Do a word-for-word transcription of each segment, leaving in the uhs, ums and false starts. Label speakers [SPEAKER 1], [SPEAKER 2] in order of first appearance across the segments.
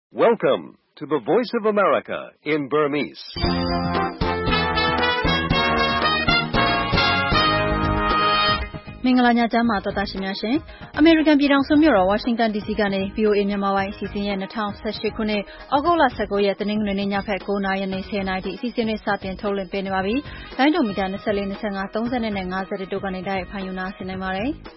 [SPEAKER 1] Welcome to the Voice of America in Burmese.
[SPEAKER 2] ။မင်္ဂလာညချမ်းပါတော်သားရှင်များရှင်။ အမေရိကန်ပြည်ထောင်စုမြို့တော်ဝါရှင်တန် ဒီစီကနေ ဗွီအိုအေမြန်မာပိုင်းအစီအစဉ်ရဲ့၂၀၁၈ခုနှစ်ဩဂုတ်လ၁၉ရက်တနင်္ဂနွေနေ့ညဖက်၉နာရီနဲ့၁၀နာရီထိအစီအစဉ်တွေစတင်ထုတ်လွှင့်ပေးနေပါပြီ။လိုင်းဒုံမီတာ၂၄、၂၅、၃၀နဲ့၅၀တို့ကနေတိုက်ရိုက်ဖမ်းယူနာဆင်နိုင်ပါတယ်။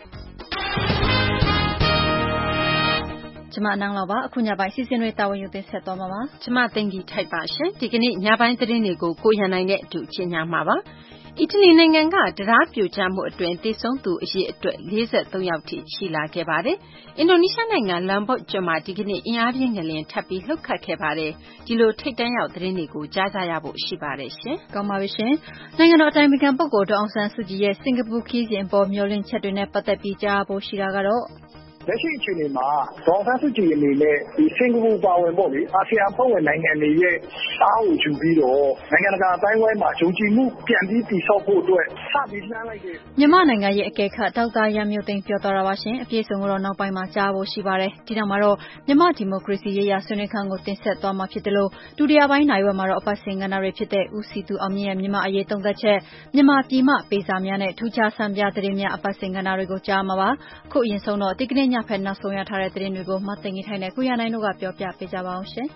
[SPEAKER 2] ကျမနန်းလောက်ပါအခုညပိုင်းစီစဉ်တွေတာဝန်ယူတင်ဆက်သွားမှာပါ
[SPEAKER 3] ကျမသိင်္ဂီထိုက်ပါရှင်ဒီကနေ့ညပိုင်းသတင်းတွေကိုကိုရန်နိုင်နဲ့အတူချင်ညာမှာပါအီတလီနိုင်ငံကတရားပြိုကျမှုအတွင်းတည်ဆုံးသူအရေအတွက်၄၃ယောက်ထိရှိလာခဲ့ပါတယ်အင်ဒိုနီးရှားနိုင်ငံလမ်ဘော့ကျွန်းမှာဒီကနေ့အင်အားပြင်းငလျင်ထပ်ပြီးလှုပ်ခတ်ခဲ့ပါတယ်ဒီလိုထိတ်တန့်ရောက်သတင်းတွေကိုကြားကြရဖို့ရှိပါတယ်ရှင်
[SPEAKER 2] ကောင်းပါပြီရှင်နိုင်ငံတော်အတိုင်ပင်ခံပုဂ္ဂိုလ်ဒေါအောင်ဆန်းစုကြည်ရဲ့စင်ကာပူခီးစဉ်ပေါ်မျှော်လင့်ချက်တွေနဲ့ပတ်သက်ပြီးကြားဖို့ရှိတာကတော့
[SPEAKER 4] လက်ရှိအခြေအနေမှာဒေါအောင်ဆန်းစုကြည်အနေနဲ့ဒီစင်ကာပူပါဝင်ပေါ့လေအာဆီယံအဖွဲ့ဝင်နိုင်ငံတွေရဲ့အားကိုယူပြီးတော့နိုင်ငံတကာအတိုင်းအဝိုင်းမှာယုံကြည်မှုပြန်ပြီးတည်ဆောက်ဖို့အတွက်စပြီးလှမ်းလိုက်တဲ့
[SPEAKER 2] မြန်မာနိုင်ငံရဲ့အကဲခတ်ဒေါက်တာရန်မျိုးသိမ်းပြောသွားတာပါရှင်အပြည့်စုံကတော့နောက်ပိုင်းမှာကြားဖို့ရှိပါတယ်ဒီနောက်မှာတော့မြန်မာဒီမိုကရေစီရေးရာဆွေးနွေးခန်းကိုတင်ဆက်သွားမှာဖြစ်တယ်လို့ဒုတိယပိုင်းနိုင်ဝက်မှာတော့အပတ်စဉ်ကဏ္ဍတွေဖြစ်တဲ့ဦးစီသူအောင်မြင့်ရဲ့မြန်မာအရေးသုံးသက်ချက်မြန်မာပြည်မှပေးစာများနဲ့ထူးခြားဆန်းပြသတင်းများအပတ်စဉ်ကဏ္ဍတွေကိုကြားမှာပါခုအရင်ဆုံးတော့ဒီကနေ့ညဖက်နောက်ဆုံးရထားတဲ့သတင်းတွေကိုမသိင်္ဂီထိုင်နဲ့ကိုရနိုင်တို့ကပြောပြပေးကြပါအောင်ရှင်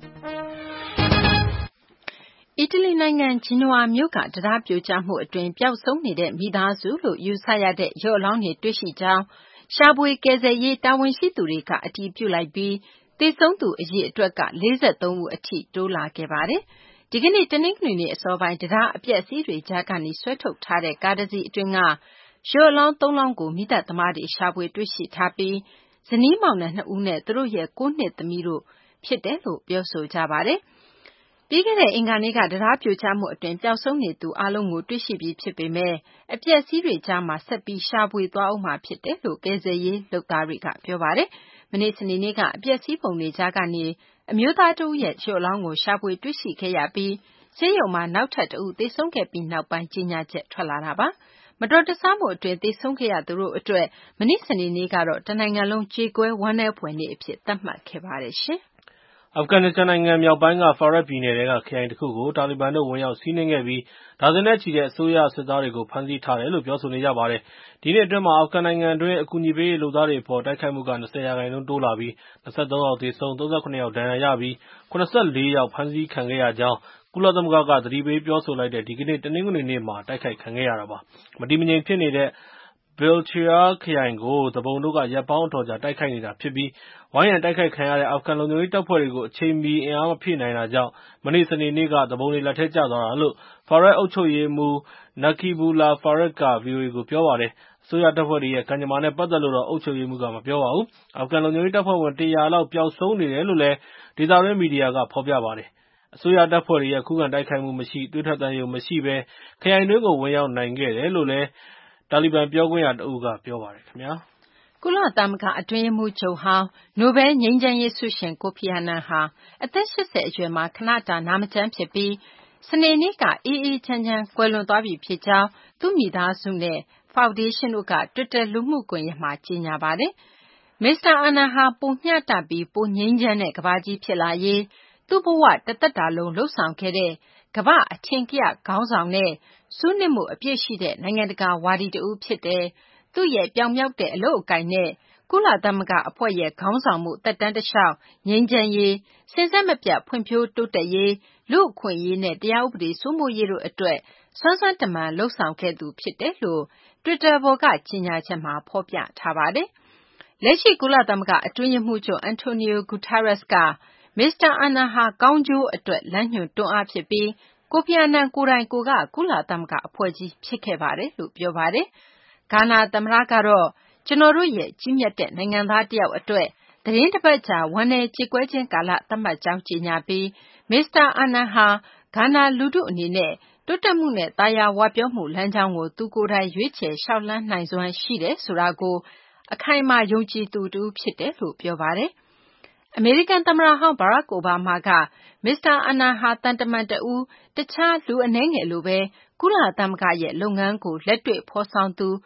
[SPEAKER 3] အီတလီနိုင်ငံဂျီနိုဝါမြို့ကတရားပြိုကျမှုအတွင်းပျောက်ဆုံးနေတဲ့မိသားစုလို့ယူဆရတဲ့ရုပ်အလောင်းတွေတွေ့ရှိကြောင်းရှာဖွေကယ်ဆယ်ရေးတာဝန်ရှိသူတွေကအတည်ပြုလိုက်ပြီးသေဆုံးသူအရေအတွက်က၄၃ဦးအထိတိုးလာခဲ့ပါတယ်။ဒီကနေ့တနင်္ဂနွေနေ့အစောပိုင်းတရားအပျက်အစီးတွေကြားကနေဆွဲထုတ်ထားတဲ့ကားတစ်စီးအတွင်းကရုပ်အလောင်းသုံးလောင်းကိုမိသက်သမားတွေရှာဖွေတွေ့ရှိထားပြီးဇနီးမောင်နှံနှစ်ဦးနဲ့သူတို့ရဲ့၉နှစ်သမီးတို့ဖြစ်တယ်လို့ပြောဆိုကြပါတယ်။ပြီးခဲ့တဲ့အင်္ဂါနေ့ကတရားပြိုကျမှုအတွင်းပျောက်ဆုံးနေသူအလုံးကိုတွေ့ရှိပြီးဖြစ်ပေမဲ့အပျက်အစီးတွေကြားမှာဆက်ပြီးရှာဖွေသွားအောင်မှာဖြစ်တယ်လို့ကယ်ဆယ်ရေးလုပ်သားတွေကပြောပါတယ်။မနေ့စနေနေ့ကအပျက်အစီးပုံတွေကြားကနေအမျိုးသားတဦးရဲ့ရုပ်အလောင်းကိုရှာဖွေတွေ့ရှိခဲ့ရပြီးဆေးရုံမှာနောက်ထပ်တဦးသေဆုံးခဲ့ပြီးနောက်ပိုင်းကြေညာချက်ထွက်လာတာပါ။မတော်တဆမှုအတွင်းသေဆုံးခဲ့ရသူတို့အတွက်မနေ့စနေနေ့ကတော့တနိုင်ငံလုံးကြေကွဲဝမ်းနည်းဖွယ်နေ့အဖြစ်သတ်မှတ်ခဲ့ပါတယ်ရှင်။
[SPEAKER 5] အာဖဂန်နစ္စတန်နိုင်ငံမြောက်ပိုင်းကဖာရက်ပြည်နယ်ထဲကခရိုင်တစ်ခုကိုတာလီဘန်တို့ဝင်ရောက်စီးနင်းခဲ့ပြီးဒါဇင်နဲ့ချီတဲ့အစိုးရစစ်သားတွေကိုဖမ်းဆီးထားတယ်လို့ပြောဆိုနေကြပါတယ်။ဒီနှစ်အတွင်းမှာအာဖဂန်နိုင်ငံအတွင်းအကူအညီပေးရေးလုပ်သားတွေအပေါ်တိုက်ခိုက်မှုက၂၀ရာခိုင်နှုန်းတိုးလာပြီး၂၃ယောက်သေဆုံး၊၃၇ယောက်ဒဏ်ရာရပြီး၇၄ယောက်ဖမ်းဆီးခံခဲ့ရကြောင်းကုလသမဂ္ဂကသတိပေးပြောဆိုလိုက်တဲ့ဒီကနေ့တနင်္ဂနွေနေ့မှာတိုက်ခိုက်ခံခဲ့ရတာပါ။မတည်မငြိမ်ဖြစ်နေတဲ့Bilchir ခရိုင်ကိုသူပုန်တို့ကရက်ပေါင်းအတော်ကြာတိုက်ခိုက်နေတာဖြစ်ပြီးဝိုင်းရံတိုက်ခိုက်ခံရတဲ့အာဖဂန်လုံခြုံရေးတပ်ဖွဲ့တွေကိုအချိန်မီအင်အားမဖြည့်နိုင်တာကြောင့်မနေ့စနေနေ့ကသူပုန်တွေလက်ထဲကျသွားတာလို့ဖာရက်အုပ်ချုပ်ရေးမှူး Naqibullah Farrid က ဗီအိုအေကိုပြောပါတယ်။အစိုးရတပ်ဖွဲ့တွေရဲ့ကံကြမ္မာနဲ့ပတ်သက်လို့တော့အုပ်ချုပ်ရေးမှူးကမပြောပါဘူး။အာဖဂန်လုံခြုံရေးတပ်ဖွဲ့ဝင်တရာလောက်ပျောက်ဆုံးနေတယ်လို့လည်းဒေသတွင်းမီဒီယာကဖော်ပြပါတယ်။အစိုးရတပ်ဖွဲ့တွေရဲ့ခုခံတိုက်ခိုက်မှုမရှိ၊သွေးထွက်သံယိုမရှိဘဲခရိုင်တွင်းကိုဝင်ရောက်နိုင်ခဲ့တယ်လို့လည်းတာလီဘန်ပြောခွင့်ရတဦးကပြောပါတယ်ခင်ဗျာ
[SPEAKER 3] ။ကုလသမဂ္ဂအတွင်းရေးမှူးချုပ်ဟောင်းနိုဘဲလ်ငြိမ်းချမ်းရေးဆုရှင်ကိုဖီအာနန်ဟာအသက်၈၀အရွယ်မှာခဏတာနာမကျန်းဖြစ်ပြီးစနေနေ့ကအေးအေးချမ်းချမ်းကွယ်လွန်သွားပြီဖြစ်ကြောင်းသူ့မိသားစုနဲ့ဖောင်ဒေးရှင်းတို့ကတွစ်တာလူမှုကွန်ရက်မှာကြေညာပါတယ်။မစ္စတာအာနန်ဟာပိုမျှတပြီးပိုငြိမ်းချမ်းတဲ့ကမ္ဘာကြီးဖြစ်လာရေးသူ့ဘဝတသက်တာလုံးလှုပ်ဆောင်ခဲ့တဲ့ကမ္ဘာအထင်ကရခေါင်းဆောင်နဲ့စူးနစ်မှုအပြည့်ရှိတဲ့နိုင်ငံတကာဝါဒီတဦးဖြစ်တယ်။သူ့ရဲ့ပြောင်မြောက်တဲ့အလုပ်အကိုင်နဲ့ကုလသမဂ္ဂအဖွဲ့ရဲ့ခေါင်းဆောင်မှုသက်တမ်းတလျှောက်ငြိမ်းချမ်းရေး၊စဉ်ဆက်မပြတ်ဖွံ့ဖြိုးတိုးတက်ရေး၊လူ့အခွင့်အရေးနဲ့တရားဥပဒေစိုးမိုးရေးတို့အတွက်စွမ်းစွမ်းတမံလုပ်ဆောင်ခဲ့သူဖြစ်တယ်လို့တွစ်တာပေါ်ကကြေညာချက်မှာဖော်ပြထားပါတယ်။လက်ရှိကုလသမဂ္ဂအတွင်းရေးမှူးချုပ်အန်တိုနီယိုဂူတာရက်စ်ကမစ္စတာအာနန်ဟာကောင်းကျိုးအတွက်လမ်းညွှန်တွန်းအားဖြစ်ပြီးကိုဖီအာနန်ကိုယ်တိုင်ကိုကကုလသမဂ္ဂအဖွဲ့ကြီးဖြစ်ခဲ့ပါတယ်လို့ပြောပါတယ်။ဂါနာသမ္မတကတော့ကျွန်တော်တို့ရဲ့ကြီးမြတ်တဲ့နိုင်ငံသားတယောက်အတွက်သီတင်းတပတ်ကြာဝမ်းနည်းကြေကွဲခြင်းကာလသတ်မှတ်ကြောင်းကြေညာပြီးမစ္စတာအာနန်ဟာဂါနာလူထုအနေနဲ့တိုးတက်မှုနဲ့သာယာဝပြောမှုလမ်းကြောင်းကိုသူကိုယ်တိုင်ရွေးချယ်လျှောက်လှမ်းနိုင်စွမ်းရှိတယ်ဆိုတာကိုအခိုင်အမာယုံကြည်သူတဦးဖြစ်တယ်လို့ပြောပါတယ်။အမေရိကန်သမ္မတဟောင်းဘရာ့ခ်အိုဘားမားကမစ္စတာအာနန်ဟာသံတမန်တဦးတခြားလူအနည်းငယ်လိုပဲကုလသမဂ္ဂရဲ့လုပ်ငန်းကိုလက်တွေ့ဖော်ဆောင်သူ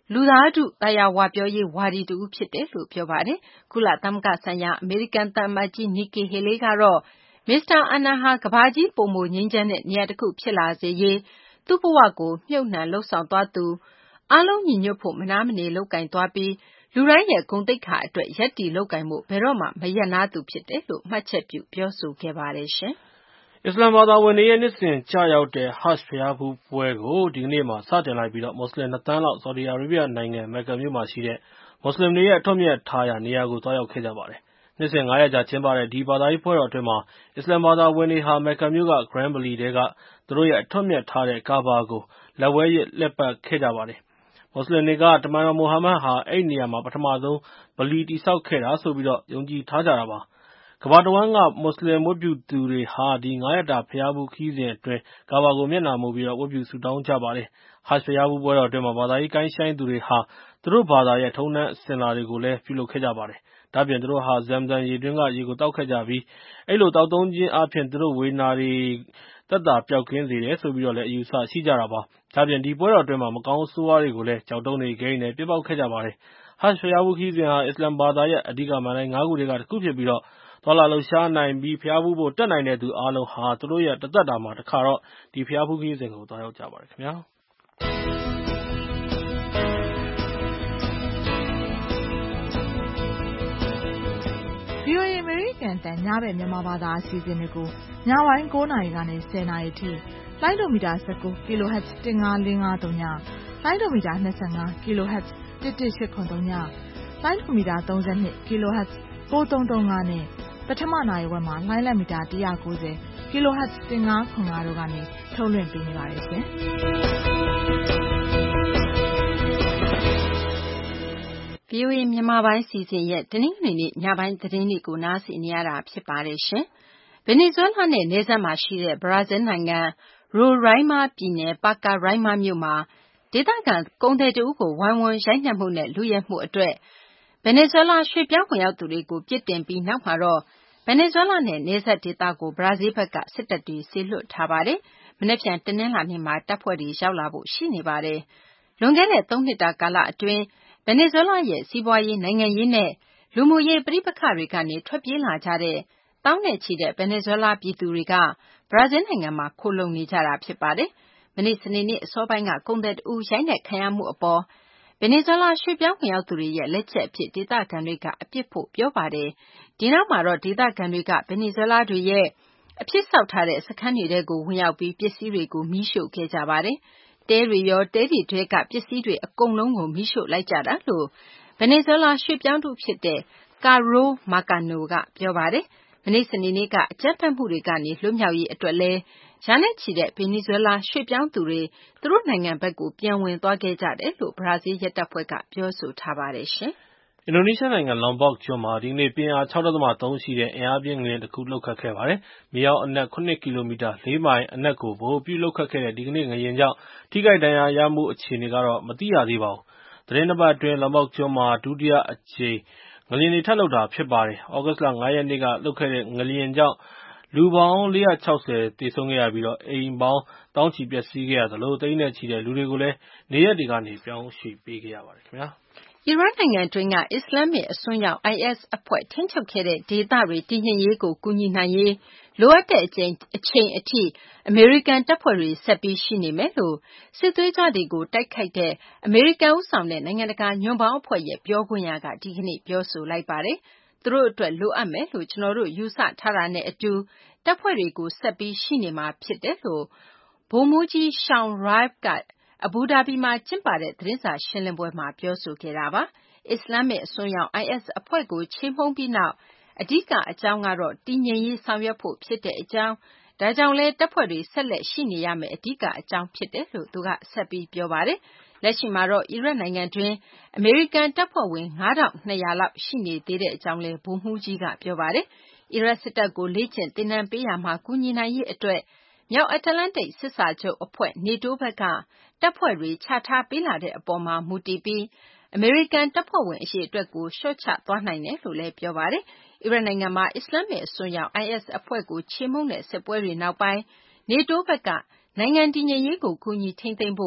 [SPEAKER 3] လူသားထုသာယာဝပြောရေးဝါဒီတူဖြစ်တယ်လို့ပြောပါတယ်။ကုလသမဂ္ဂဆိုင်ရာအမေရိကန်သံအမတ်ကြီး Nikki Haley ကတော့မစ္စတာအာနန်ဟာကမ္ဘာကြီးပိုမိုငြိမ်းချမ်းတဲ့နေရာတစ်ခုဖြစ်လာစေရေးသူ့ဘဝကိုမြှုပ်နှံလှုပ်ဆောင်သွားသူအားလုံးညီညွတ်ဖို့မနာမနေလုပ်ကင်သွားပြီးလူတိုင်းရဲ့ဂုဏ်သိက္ခာအတွက်ရပ်တည်လုပ်ကင်မှုဘယ်တော့မှမရပ်နားသူဖြစ်တယ်လို့မှတ်ချက်ပြုပြောဆိုခဲ့ပါတယ်ရှင်
[SPEAKER 5] ။အစ္စလာမ်ဘာသာဝင်တွေရဲ့နှစ်စဉ်ကျရောက်တဲ့ Hajj ဘုရားဖူးပွဲကိုဒီကနေ့မှာစတင်လိုက်ပြီးတော့မွတ်စလင်နှစ်သန်းလောက်ဆော်ဒီအာရေဗျနိုင်ငံမက္ကာမြို့မှာရှိတဲ့မွတ်စလင်တွေရဲ့အထွတ်မြတ်ထားရာနေရာကိုသွားရောက်ခဲ့ကြပါတယ်။နှစ်စဉ်ငါးရက်ကြာကျင်းပတဲ့ဒီဘာသာရေးပွဲတော်အတွင်းမှာအစ္စလာမ်ဘာသာဝင်တွေဟာမက္ကာမြို့က Grand Valley ထဲကသူတို့ရဲ့အထွတ်မြတ်ထားတဲ့ကာဘာကိုလက်ဝဲရစ်လက်ပတ်ခဲ့ကြပါတယ်။မွတ်စလင်တွေကတမန်တော်မိုဟာမက်ဟာအဲ့ဒီနေရာမှာပထမဆုံးဗလီတည်ဆောက်ခဲ့တာဆိုပြီးတော့ယုံကြည်ထားကြတာပါ။ကမ္ဘာတဝန်းကမွတ်စလင်ဝတ်ပြုသူတွေဟာဒီငါးရက်တာဘုရားဖူးခရီးစဉ်အတွင်းကာဘာကိုမျက်နှာမူပြီးတော့ဝတ်ပြုဆုတောင်းကြပါတယ်။ Hajj ဘုရားဖူးပွဲတော်အတွင်းမှာဘာသာရေးကိုင်းရှိုင်းသူတွေဟာသူတို့ဘာသာရဲ့ထုံးတမ်းအစဉ်အလာတွေကိုလည်းပြုလုပ်ခဲ့ကြပါတယ်။ဒါ့အပြင်သူတို့ဟာ Zamzam ရေတွင်းကရေကိုတောက်ခဲ့ကြပြီးအဲ့လိုတောက်သုံးခြင်းအားဖြင့်သူတို့ဝေဒနာတွေသက်သာပျောက်ကင်းစေတယ်ဆိုပြီးတော့လည်းအယူဆရှိကြတာပါ။ဒါ့အပြင်ဒီပွဲတော်အတွင်းမှာမကောင်းဆိုးဝါးတွေကိုလည်းကြောက်တုံးတွေဂိမ်းတွေပြစ်ပေါက်ခဲ့ကြပါတယ်။ Hajj ဘုရားဖူးခရီးစဉ်ဟာအစ္စလာမ်ဘာသာရဲ့အဓိကမဏ္ဍိုင်ငါးခုထဲကတစ်ခုဖြစ်ပြီးတော့သွားလာလှုပ်ရှားနိုင်ပြီးဘုရားဖူးဖို့တက်နိုင်တဲ့သူအားလုံးဟာသူတို့ရဲ့တသက်တာမှာတစ်ခါတော့ဒီဘုရားဖူးခရီးစဉ်ကိုသွားရောက်ကြပါတယ်ခင်ဗျာ။
[SPEAKER 6] ဗွီအိုအေ အမေရိကန်အသံညဘက်မြန်မာဘာသာအစီအစဉ်တွေကိုညပိုင်းကိုးနာရီကနေဆယ်နာရီထိလိုင်းဒိုမီတာ၁၉ kHz ၁၅၄၅၃ညလိုင်းဒိုမီတာ၂၅ kHz ၁၁၈၇၃ညလိုင်းဒိုမီတာ၃၂ kHz ၉၃၃၅နဲ့ပထမနာရီဝက်မှာလိုင်းလက်မီတာ၁၉၀ kHz ၁၅ခွန်၅တို့ကနေထုတ်လွှင့်ပေးနေပါတယ်ရှင်။
[SPEAKER 3] ဗွီအိုအေမြန်မာပိုင်းစီစဉ်ရဲ့တနင်္ဂနွေနေ့ညပိုင်းသတင်းတွေကိုနားဆင်နေရတာဖြစ်ပါတယ်ရှင်။ဗင်နီဇွဲလားနဲ့နယ်စပ်မှာရှိတဲ့ဘရာဇီးနိုင်ငံရိုရိုင်းမာပြည်နယ်ပါကာရိုင်းမာမြို့မှာဒေသခံကုန်သည်တဦးကိုဝိုင်းဝန်းရိုက်နှက်မှုနဲ့လူရဲမှုအတွက်ဗင်နီဇွဲလားရွှေ့ပြောင်းဝင်ရောက်သူတွေကိုပြစ်တင်ပြီးနောက်မှာတော့ဗင်နီဇွဲလားနဲ့နယ်စပ်ဒေသကိုဘရာဇီးဘက်ကစစ်တပ်တွေဆေလွှတ်ထားပါတယ်။မနေ့ပြန်တနင်္လာနေ့မှာတပ်ဖွဲ့တွေရောက်လာဖို့ရှိနေပါတယ်။လွန်ခဲ့တဲ့သုံးနှစ်တာကာလအတွင်းဗင်နီဇွဲလားရဲ့စီးပွားရေးနိုင်ငံရေးနဲ့လူမှုရေးပဋိပက္ခတွေကနေထွက်ပြေးလာကြတဲ့တောင်းနဲ့ချီတဲ့ဗင်နီဇွဲလားပြည်သူတွေကဘရာဇီးနိုင်ငံမှာခိုလုံနေကြတာဖြစ်ပါတယ်။မနေ့စနေနေ့အစောပိုင်းကကုန်သည်တဦးရိုက်နှက်ခံရမှုအပေါ်ဗင်နီဇွဲလားရွှေ့ပြောင်းဝင်ရောက်သူတွေရဲ့လက်ချက်အဖြစ်ဒေသခံတွေကအပြစ်ဖို့ပြောပါတယ်။ဒီနောက်မှာတော့ဒေသခံတွေကဗင်နီဇွဲလားတွေရဲ့အဖြစ်ဆောက်ထားတဲ့စခန်းတွေကိုဝင်ရောက်ပြီးပစ္စည်းတွေကိုမီးရှို့ခဲ့ကြပါတယ်။တဲတွေရောတဲတွေထဲကပစ္စည်းတွေအကုန်လုံးကိုမီးရှို့လိုက်ကြတာလို့ဗင်နီဇွဲလားရွှေ့ပြောင်းသူဖြစ်တဲ့ကာရိုမာကာနိုကပြောပါတယ်။မနေ့စနေနေ့ကအကြမ်းဖက်မှုတွေကနေလွတ်မြောက်ရေးအတွက်လဲရာနဲ့ချီတဲ့ဗင်နီဇွဲလားရွှေ့ပြောင်းသူတွေသူတို့နိုင်ငံဘက်ကိုပြန်ဝင်သွားခဲ့ကြတယ်လို့ဘရာဇီးရဲတပ်ဖွဲ့ကပြောဆိုထားပါတယ်ရှင်
[SPEAKER 5] ။အင်ဒိုနီးရှားနိုင်ငံလောင်ဘော့ကျွန်းမှာဒီကနေ့ပြင်းအား၆ဒသမ၃ရှိတဲ့အင်အားပြင်းငလျင်တစ်ခုလှုပ်ခတ်ခဲ့ပါတယ်။မြေအောက်အနက်၇ကီလိုမီတာလေးမိုင်အနက်ကိုဗဟိုပြုလှုပ်ခတ်ခဲ့တဲ့ဒီကနေ့ငလျင်ကြောင့်ထိခိုက်ဒဏ်ရာရမှုအခြေအနေကတော့မသိရသေးပါဘူး။သတင်းတစ်ပတ်အတွင်းလောင်ဘော့ကျွန်းမှာဒုတိယအကြိမ်ငလျင်တွေထပ်လှုပ်တာဖြစ်ပါတယ်။ဩဂုတ်လ၅ရက်နေ့ကလှုပ်ခဲ့တဲ့ငလျင်ကြောင့်လူပေါင်းလေးရာ၆ဆယ်သေဆုံးခဲ့ရပြီးတော့အိမ်ပေါင်းတောင်းချီပျက်စီးခဲ့ရသလိုသိန်းနဲ့ချီတဲ့လူတွေကိုလည်းနေရပ်တွေကနေပြောင်းရွှေ့ပေးခဲ့ရပါတယ်ခင်ဗျာ
[SPEAKER 3] ။အီရတ်နိုင်ငံတွင်းကအစ္စလာမစ်အစွန်းရောက် အိုင်အက်စ် အဖွဲ့ထိန်းချုပ်ခဲ့တဲ့ဒေသတွေတည်ငြိမ်ရေးကိုကူညီနိုင်ရေးလိုအပ်တဲ့အချိန်အချိန်အထိအမေရိကန်တပ်ဖွဲ့တွေဆက်ပြီးရှိနေမယ်လို့စစ်သွေးကြွတွေကိုတိုက်ခိုက်တဲ့အမေရိကန်ဦးဆောင်တဲ့နိုင်ငံတကာညွန့်ပေါင်းအဖွဲ့ရဲ့ပြောခွင့်ရကဒီကနေ့ပြောဆိုလိုက်ပါတယ်။သူတို့အတွက်လိုအပ်မယ်လို့ကျွန်တော်တို့ယူဆထားတာနဲ့အတူတပ်ဖွဲ့တွေကိုဆက်ပြီးရှိနေမှာဖြစ်တယ်လို့ဗိုလ်မှူးကြီး Shawn Raab ကအဘူဒါဘီမှာကျင်းပတဲ့သတင်းစာရှင်းလင်းပွဲမှာပြောဆိုခဲ့တာပါ။အစ္စလာမစ်အစွန်းရောက် အိုင်အက်စ် အဖွဲ့ကိုချေမှုန်းပြီးနောက်အဓိကအကြောင်းကတော့တည်ငြိမ်ရေးဆောင်ရွက်ဖို့ဖြစ်တဲ့အကြောင်းဒါကြောင့်လဲတပ်ဖွဲ့တွေဆက်လက်ရှိနေရမယ့်အဓိကအကြောင်းဖြစ်တယ်လို့သူကဆက်ပြီးပြောပါတယ်။လက်ရှိမှာတော့အီရတ်နိုင်ငံတွင်းအမေရိကန်တပ်ဖွဲ့ဝင်၅ထောင်၂ရာလောက်ရှိနေသေးတဲ့အကြောင်းလဲဗိုလ်မှူးကြီးကပြောပါတယ်။အီရတ်စစ်တပ်ကိုလေ့ကျင့်သင်တန်းပေးရာမှာကူညီနိုင်ရေးအတွက်မြောက်အတ္တလန္တိတ်စစ်စာချုပ်အဖွဲ့နေတိုးဘက်ကတပ်ဖွဲ့တွေချထားပေးလာတဲ့အပေါ်မှာမူတည်ပြီးအမေရိကန်တပ်ဖွဲ့ဝင်အရေအတွက်ကိုလျှော့ချသွားနိုင်တယ်လို့လည်းပြောပါတယ်။အီရတ်နိုင်ငံမှာအစ္စလာမစ်အစွန်းရောက် အိုင်အက်စ် အဖွဲ့ကိုချေမှုန်းတဲ့စစ်ပွဲတွေနောက်ပိုင်းနေတိုးဘက်ကနိုင်ငံတည်ငြိမ်ရေးကိုကူညီထိန်းသိမ်းဖို့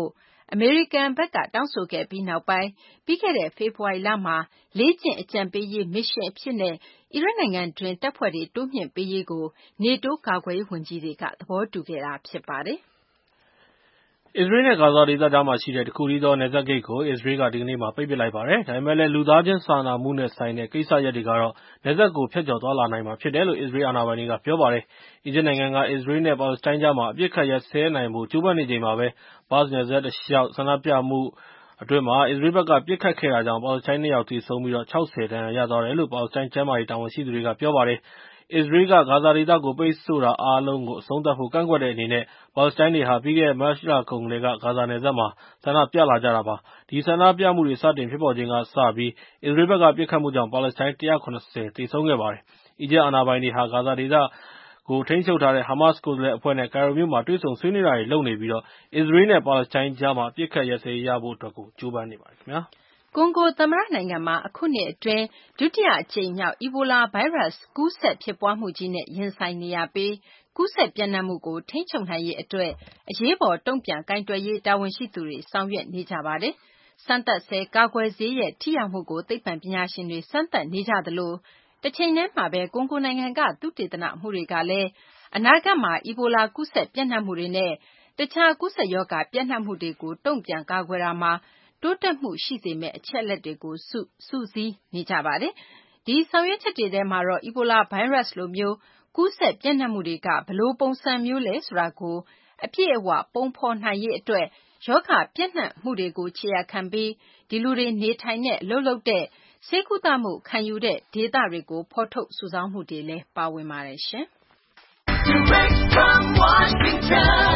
[SPEAKER 3] အမေရိကန်ဘက်ကတောင်းဆိုခဲ့ပြီးနောက်ပိုင်းပြီးခဲ့တဲ့ဖေဖော်ဝါရီလမှာလေ့ကျင့်အကြံပေးရေးမစ်ရှင်အဖြစ်နဲ့အီရတ်နိုင်ငံတွင်းတပ်ဖွဲ့တွေတိုးမြှင့်ပေးရေးကိုနေတိုးကာကွယ်ရေးဝန်ကြီးတွေကသဘောတူခဲ့တာဖြစ်ပါတယ်။
[SPEAKER 5] အစ္စရေးနဲ့ဂါဇာဒေသကြားမှာရှိတဲ့တခုတည်းသောနယ်စပ်ဂိတ်ကိုအစ္စရေးကဒီကနေ့မှာပိတ်ပစ်လိုက်ပါတယ်။ဒါပေမဲ့လည်းလူသားချင်းစာနာမှုနဲ့ဆိုင်တဲ့ကိစ္စရပ်တွေကတော့နယ်စပ်ကိုဖြတ်ကျော်သွားလာနိုင်မှာဖြစ်တယ်လို့အစ္စရေးအာဏာပိုင်တွေကပြောပါတယ်။အီဂျစ်နိုင်ငံကအစ္စရေးနဲ့ပါလက်စတိုင်းကြားမှာအပစ်အခတ်ရပ်စဲနိုင်ဖို့ကြိုးပမ်းနေချိန်မှာပဲဘာ့စ်နယ်စပ်တလျှောက်ဆန္ဒပြမှုအတွင်းအစ္စရေးဘက်ကပစ်ခတ်ခဲ့တာကြောင့်ပါလက်စတိုင်းနှစ်ယောက်သေဆုံးပြီး ခြောက်ဆယ် ဒဏ်ရာရသွားတယ်လို့ပါလက်စတိုင်းကျန်းမာရေးတာဝန်ရှိသူတွေကပြောပါတယ်။အစ္စရေးကဂါဇာဒေသကိုပိတ်ဆို့တာအားလုံးကိုအဆုံးသတ်ဖို့ကန့်ကွက်တဲ့အနေနဲ့ပါလက်စတိုင်းတွေဟာပြီးခဲ့တဲ့မတ်လကုန်ကတည်းကဂါဇာနယ်စပ်မှာဆန္ဒပြလာကြတာပါ။ဒီဆန္ဒပြမှုတွေစတင်ဖြစ်ပေါ်ချိန်ကစပြီးအစ္စရေးဘက်ကပစ်ခတ်မှုကြောင့်ပါလက်စတိုင်း ၁၇၀ သေဆုံးခဲ့ပါတယ်။အီဂျစ်အာဏာပိုင်တွေဟာဂါဇာဒေသကိုထိန်းချုပ်ထားတဲ့ဟာမတ်စ်ကိုယ်စားလှယ်အဖွဲ့နဲ့ကိုင်ရိုမြို့မှာတွေ့ဆုံဆွေးနွေးတာတွေလုပ်နေပြီးအစ္စရေးနဲ့ပါလက်စတိုင်းကြားမှာအပစ်အခတ်ရပ်စဲရေးရဖို့အတွက်ကြိုးပမ်းနေပါတယ်ခင်ဗျာ။
[SPEAKER 3] ကွန်ဂိုသမ္မတနိုင်ငံမှာအခုနှစ်အတွင်းဒုတိယအကြိမ်မြောက်အီဘိုလာဗိုင်းရပ်စ်ကူးစက်ဖြစ်ပွားမှုကြီးနဲ့ရင်ဆိုင်နေရပြီးကူးစက်ပျံ့နှံ့မှုကိုထိန်းချုပ်နိုင်ရေးအတွက်အရေးပေါ်တုံ့ပြန်ကိုင်တွယ်ရေးတာဝန်ရှိသူတွေဆောင်ရွက်နေကြပါတယ်။စမ်းသပ်ဆဲကာကွယ်ဆေးရဲ့ထိရောက်မှုကိုသိပ္ပံပညာရှင်တွေစမ်းသပ်နေကြသလိုတချိန်တည်းမှာပဲကွန်ဂိုနိုင်ငံကသုတေသနမှုတွေကလည်းအနာဂတ်မှာအီဘိုလာကူးစက်ပျံ့နှံ့မှုတွေနဲ့တခြားကူးစက်ရောဂါပျံ့နှံ့မှုတွေကိုတုံ့ပြန်ကာကွယ်တာမှာတိုးတက်မှုရှိစေမယ့်အချက်အလက်တွေကိုစုစုစည်းနေကြပါတယ်။ဒီဆောင်ရွက်ချက်တွေထဲမှာတော့အီဘိုလာဗိုင်းရပ်စ်လိုမျိုးကူးစက်ပျံ့နှံ့မှုတွေကဘယ်လိုပုံစံမျိုးလဲဆိုတာကိုအပြည့်အဝပုံဖော်နိုင်ရေးအတွက်ရောဂါပျံ့နှံ့မှုတွေကိုခြေရာခံပြီးဒီလူတွေနေထိုင်တဲ့အလုပ်လုပ်တဲ့ဆေးကုသမှုခံယူတဲ့ဒေသတွေကိုဖော်ထုတ်စုဆောင်းမှုတွေလည်းပါဝင်ပါတယ်ရှင်။
[SPEAKER 2] Direct from Washington,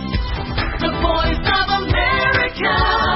[SPEAKER 2] the voice of America,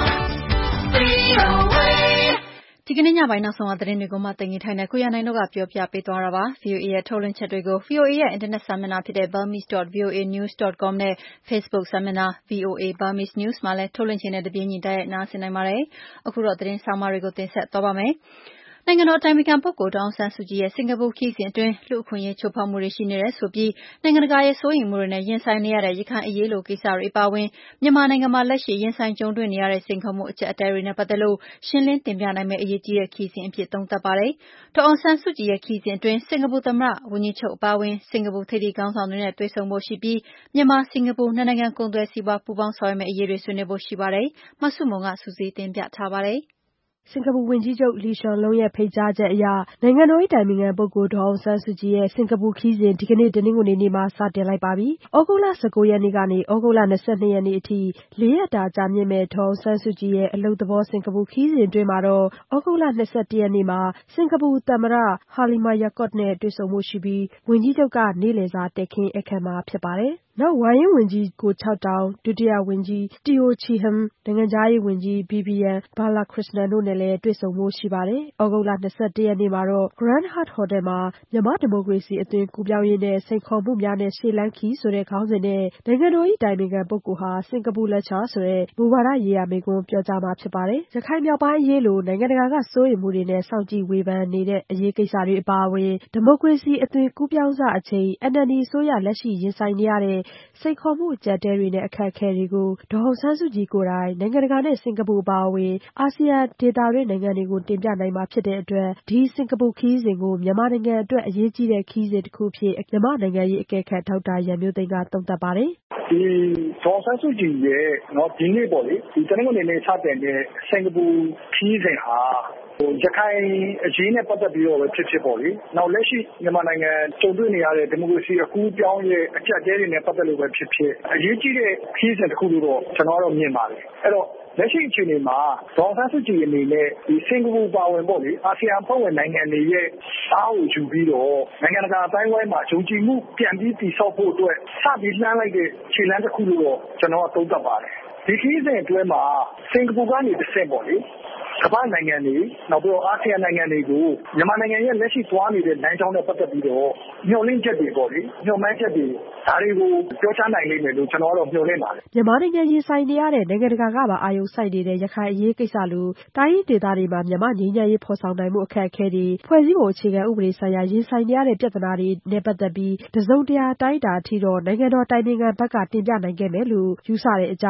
[SPEAKER 2] ဒီကနေ့ညပိုင်းနောက်ဆုံးအသတင်းတွေကိုမှတင်ပြထားတဲ့ကိုရနိုင်တို့ကပြောပြပေးသွားတာပါ။ ဗွီအိုအေရဲ့ထုတ်လွှင့်ချက်တွေကို ဗွီအိုအေရဲ့အင်တာနက်စာမျက်နှာဖြစ်တဲ့ burmese dot v o a news dot com နဲ့ Facebook စာမျက်နှာ ဗွီအိုအေBurmese News မှာလည်းထုတ်လွှင့်ခြင်းနဲ့တပြေးညီတိုက်ရိုက်နားဆင်နိုင်ပါတယ်။အခုတော့သတင်းဆောင်မတွေကိုတင်ဆက်သွားပါမယ်။နိုင်ငံတော်အတိုင်ပင်ခံပုဂ္ဂိုလ်ဒေါ်အောင်ဆန်းစုကြည်ရဲ့စင်ကာပူခရီးစဉ်အတွင်းလူ့အခွင့်အရေးချိုးဖောက်မှုတွေရှိနေတယ်ဆိုပြီးနိုင်ငံတကာရဲ့စိုးရိမ်မှုတွေနဲ့ရင်ဆိုင်နေရတဲ့ရခိုင်အရေးလိုကိစ္စတွေအပါအဝင်မြန်မာနိုင်ငံမှာလက်ရှိရင်ဆိုင်ကြုံတွေ့နေရတဲ့စိန်ခေါ်မှုအကျပ်အတည်းတွေနဲ့ပတ်သက်လို့ရှင်းလင်းတင်ပြနိုင်မယ့်အရေးကြီးတဲ့ခရီးစဉ်အဖြစ်သုံးသပ်ပါတယ်။ဒေါ်အောင်ဆန်းစုကြည်ရဲ့ခရီးစဉ်အတွင်းစင်ကာပူသမ္မတဝန်ကြီးချုပ်အပါအဝင်စင်ကာပူထိပ်သီးခေါင်းဆောင်တွေနဲ့တွေ့ဆုံဖို့ရှိပြီးမြန်မာစင်ကာပူနှစ်နိုင်ငံကုန်သွယ်စီးပွားပူးပေါင်းဆောင်ရွက်မယ့်အရေးတွေဆွေးနွေးဖို့ရှိပါတယ်။မဆုမွန်ကစုစည်းတင်ပြထားပါတယ်။
[SPEAKER 7] စင်ကာပူဝန်ကြီးချုပ်လီရှန်လုံးရဲ့ဖိတ်ကြားချက်အရနိုင်ငံတော်၏အတိုင်ပင်ခံပုဂ္ဂိုလ်ဒေါ်အောင်ဆန်းစုကြည်ရဲ့စင်ကာပူခရီးစဉ်ဒီကနေ့တနင်္ဂနွေနေ့မှာစတင်လိုက်ပါပြီ။သြဂုတ်လ၁၉ရက်နေ့ကနေသြဂုတ်လ၂၂ရက်နေ့အထိလေးရက်တာကြာမြင့်မယ့်ဒေါ်အောင်ဆန်းစုကြည်ရဲ့အလုပ်သဘောစင်ကာပူခရီးစဉ်အတွင်းမှာတော့သြဂုတ်လ၂၁ရက်နေ့မှာစင်ကာပူသမ္မတဟာလီမာယာကော့နဲ့တွေ့ဆုံဖို့ရှိပြီးဝန်ကြီးချုပ်ကနေ့လည်စာတည်ခင်းဧည့်ခံမှာဖြစ်ပါတယ်။နောက်ဝါရင့်ဝန်ကြီးကိုခြောက်တောင်ဒုတိယဝန်ကြီးတီအိုချီဟမ်နိုင်ငံခြားရေးဝန်ကြီးဗီဗီယန်ဘာလာခရစ်စနန်တို့နဲ့လည်းတွေ့ဆုံဖို့ရှိပါတယ်။သြဂုတ်လ၂၁ရက်နေ့မှာတော့ Grand Hyatt Hotel မှာမြန်မာ့ဒီမိုကရေစီအသွင်ကူးပြောင်းရေးနဲ့စိန်ခေါ်မှုများနဲ့ရှေ့လှမ်းခရီးဆိုတဲ့ခေါင်းစဉ်နဲ့နိုင်ငံတော်၏အတိုင်ပင်ခံပုဂ္ဂိုလ်ဟာစင်ကာပူ Lecture ဆိုတဲ့မူဝါဒရေးရာမိန့်ခွန်းပြောကြားမှာဖြစ်ပါတယ်။ရခိုင်မြောက်ပိုင်းအရေးလိုနိုင်ငံတကာကစိုးရိမ်မှုတွေနဲ့စောင့်ကြည့်ဝေဖန်နေတဲ့အရေးကိစ္စတွေအပါအဝင်ဒီမိုကရေစီအသွင်ကူးပြောင်းစအချိန် အန်အယ်လ်ဒီအစိုးရလက်ရှိရင်ဆိုင်နေရတဲ့စိန်ခေါ်မှုအကျပ်အတည်းတွေနဲ့အခက်အခဲတွေကိုဒေါ်အောင်ဆန်းစုကြည်ကိုယ်တိုင်နိုင်ငံတကာနဲ့စင်ကာပူအပါအဝင်အာဆီယံဒေသတွင်းနိုင်ငံတွေကိုတင်ပြနိုင်မှာဖြစ်တဲ့အတွက်ဒီစင်ကာပူခရီးစဉ်ကိုမြန်မာနိုင်ငံအတွက်အရေးကြီးတဲ့ခရီးစဉ်တစ်ခုအဖြစ်မြန်မာ့နိုင်ငံရေးအကဲခတ်ဒေါက်တာရန်မျိုးသိမ်းကသုံးသပ်ပါတယ်
[SPEAKER 4] ။ဒီဒေါ်အောင်ဆန်းစုကြည်ရဲ့နော်ဒီနေ့ပေါ့လေဒီတနင်္ဂနွေနေ့စတင်တဲ့စင်ကာပူခရီးစဉ်ဟာရခိုင်အရေးနဲ့ပတ်သက်ပြီးတော့ပဲဖြစ်ဖြစ်ပေါ့လေနောက်လက်ရှိမြန်မာနိုင်ငံကြုံတွေ့နေရတဲ့ဒီမိုကရေစီအကူးပြောင်းရဲ့အကျပ်အတည်းတွေနဲ့ပတ်သက်လို့ပဲဖြစ်ဖြစ်အရေးကြီးတဲ့ခရီးစဉ်တစ်ခုလို့တော့ကျွန်တော်တို့မြင်ပါတယ်အဲ့တော့လက်ရှိအခြေအနေမှာဒေါ်အောင်ဆန်းစုကြည်အနေနဲ့ဒီစင်ကာပူပါဝင်ပေါ့လေအာဆီယံအဖွဲ့ဝင်နိုင်ငံတွေရဲ့အားကိုယူပြီးတော့နိုင်ငံတကာအတိုင်းအဝိုင်းမှာယုံကြည်မှုပြန်ပြီးတည်ဆောက်ဖို့အတွက်စပြီးလှမ်းလိုက်တဲ့ခြေလှမ်းတစ်ခုလို့တော့ကျွန်တော်ကသုံးသပ်ပါတယ်ဒီခရီးစဉ်အတွင်းမှာစင်ကာပူကနေတစ်ဆင့်ပေါ့လေကမ္ဘာနိုင်ငံတွေနောက်ပြီးတော့အာဆီယံနိုင်ငံတွေကိုမြန်မာနိုင်ငံရဲ့လက်ရှိသွားနေတဲ့လမ်းကြောင်းနဲ့ပတ်သက်ပြီးတော့ညှို့လင့်ချက်တွေပေါ့လေညှို့မှန်းချက်တွေဒါတွေကိုပြောချနိုင်လိမ့်မယ်လို့ကျွန်တော်တို့မျှော်လင့်ပါတယ်
[SPEAKER 7] မြန်မာနိုင်ငံရင်ဆိုင်နေရတဲ့နိုင်ငံတကာကပါအာရုံစိုက်နေတဲ့ရခိုင်အရေးကိစ္စလိုတိုင်းရင်းဒေသတွေမှာမြန်မာငြိမ်းချမ်းရေးဖော်ဆောင်နိုင်မှုအခက်အခဲတွေဖွဲ့စည်းပုံအခြေခံဥပဒေဆိုင်ရာရင်ဆိုင်နေရတဲ့ပြဿနာတွေနဲ့ပတ်သက်ပြီးတစုံတရာတိုင်းတာအထိတော့နိုင်ငံတော်တိုင်ပင်ခံဘက်ကတင်ပြနိုင်ခဲ့မယ်လို့ယူဆတဲ့အကြောင်းမြန်မာ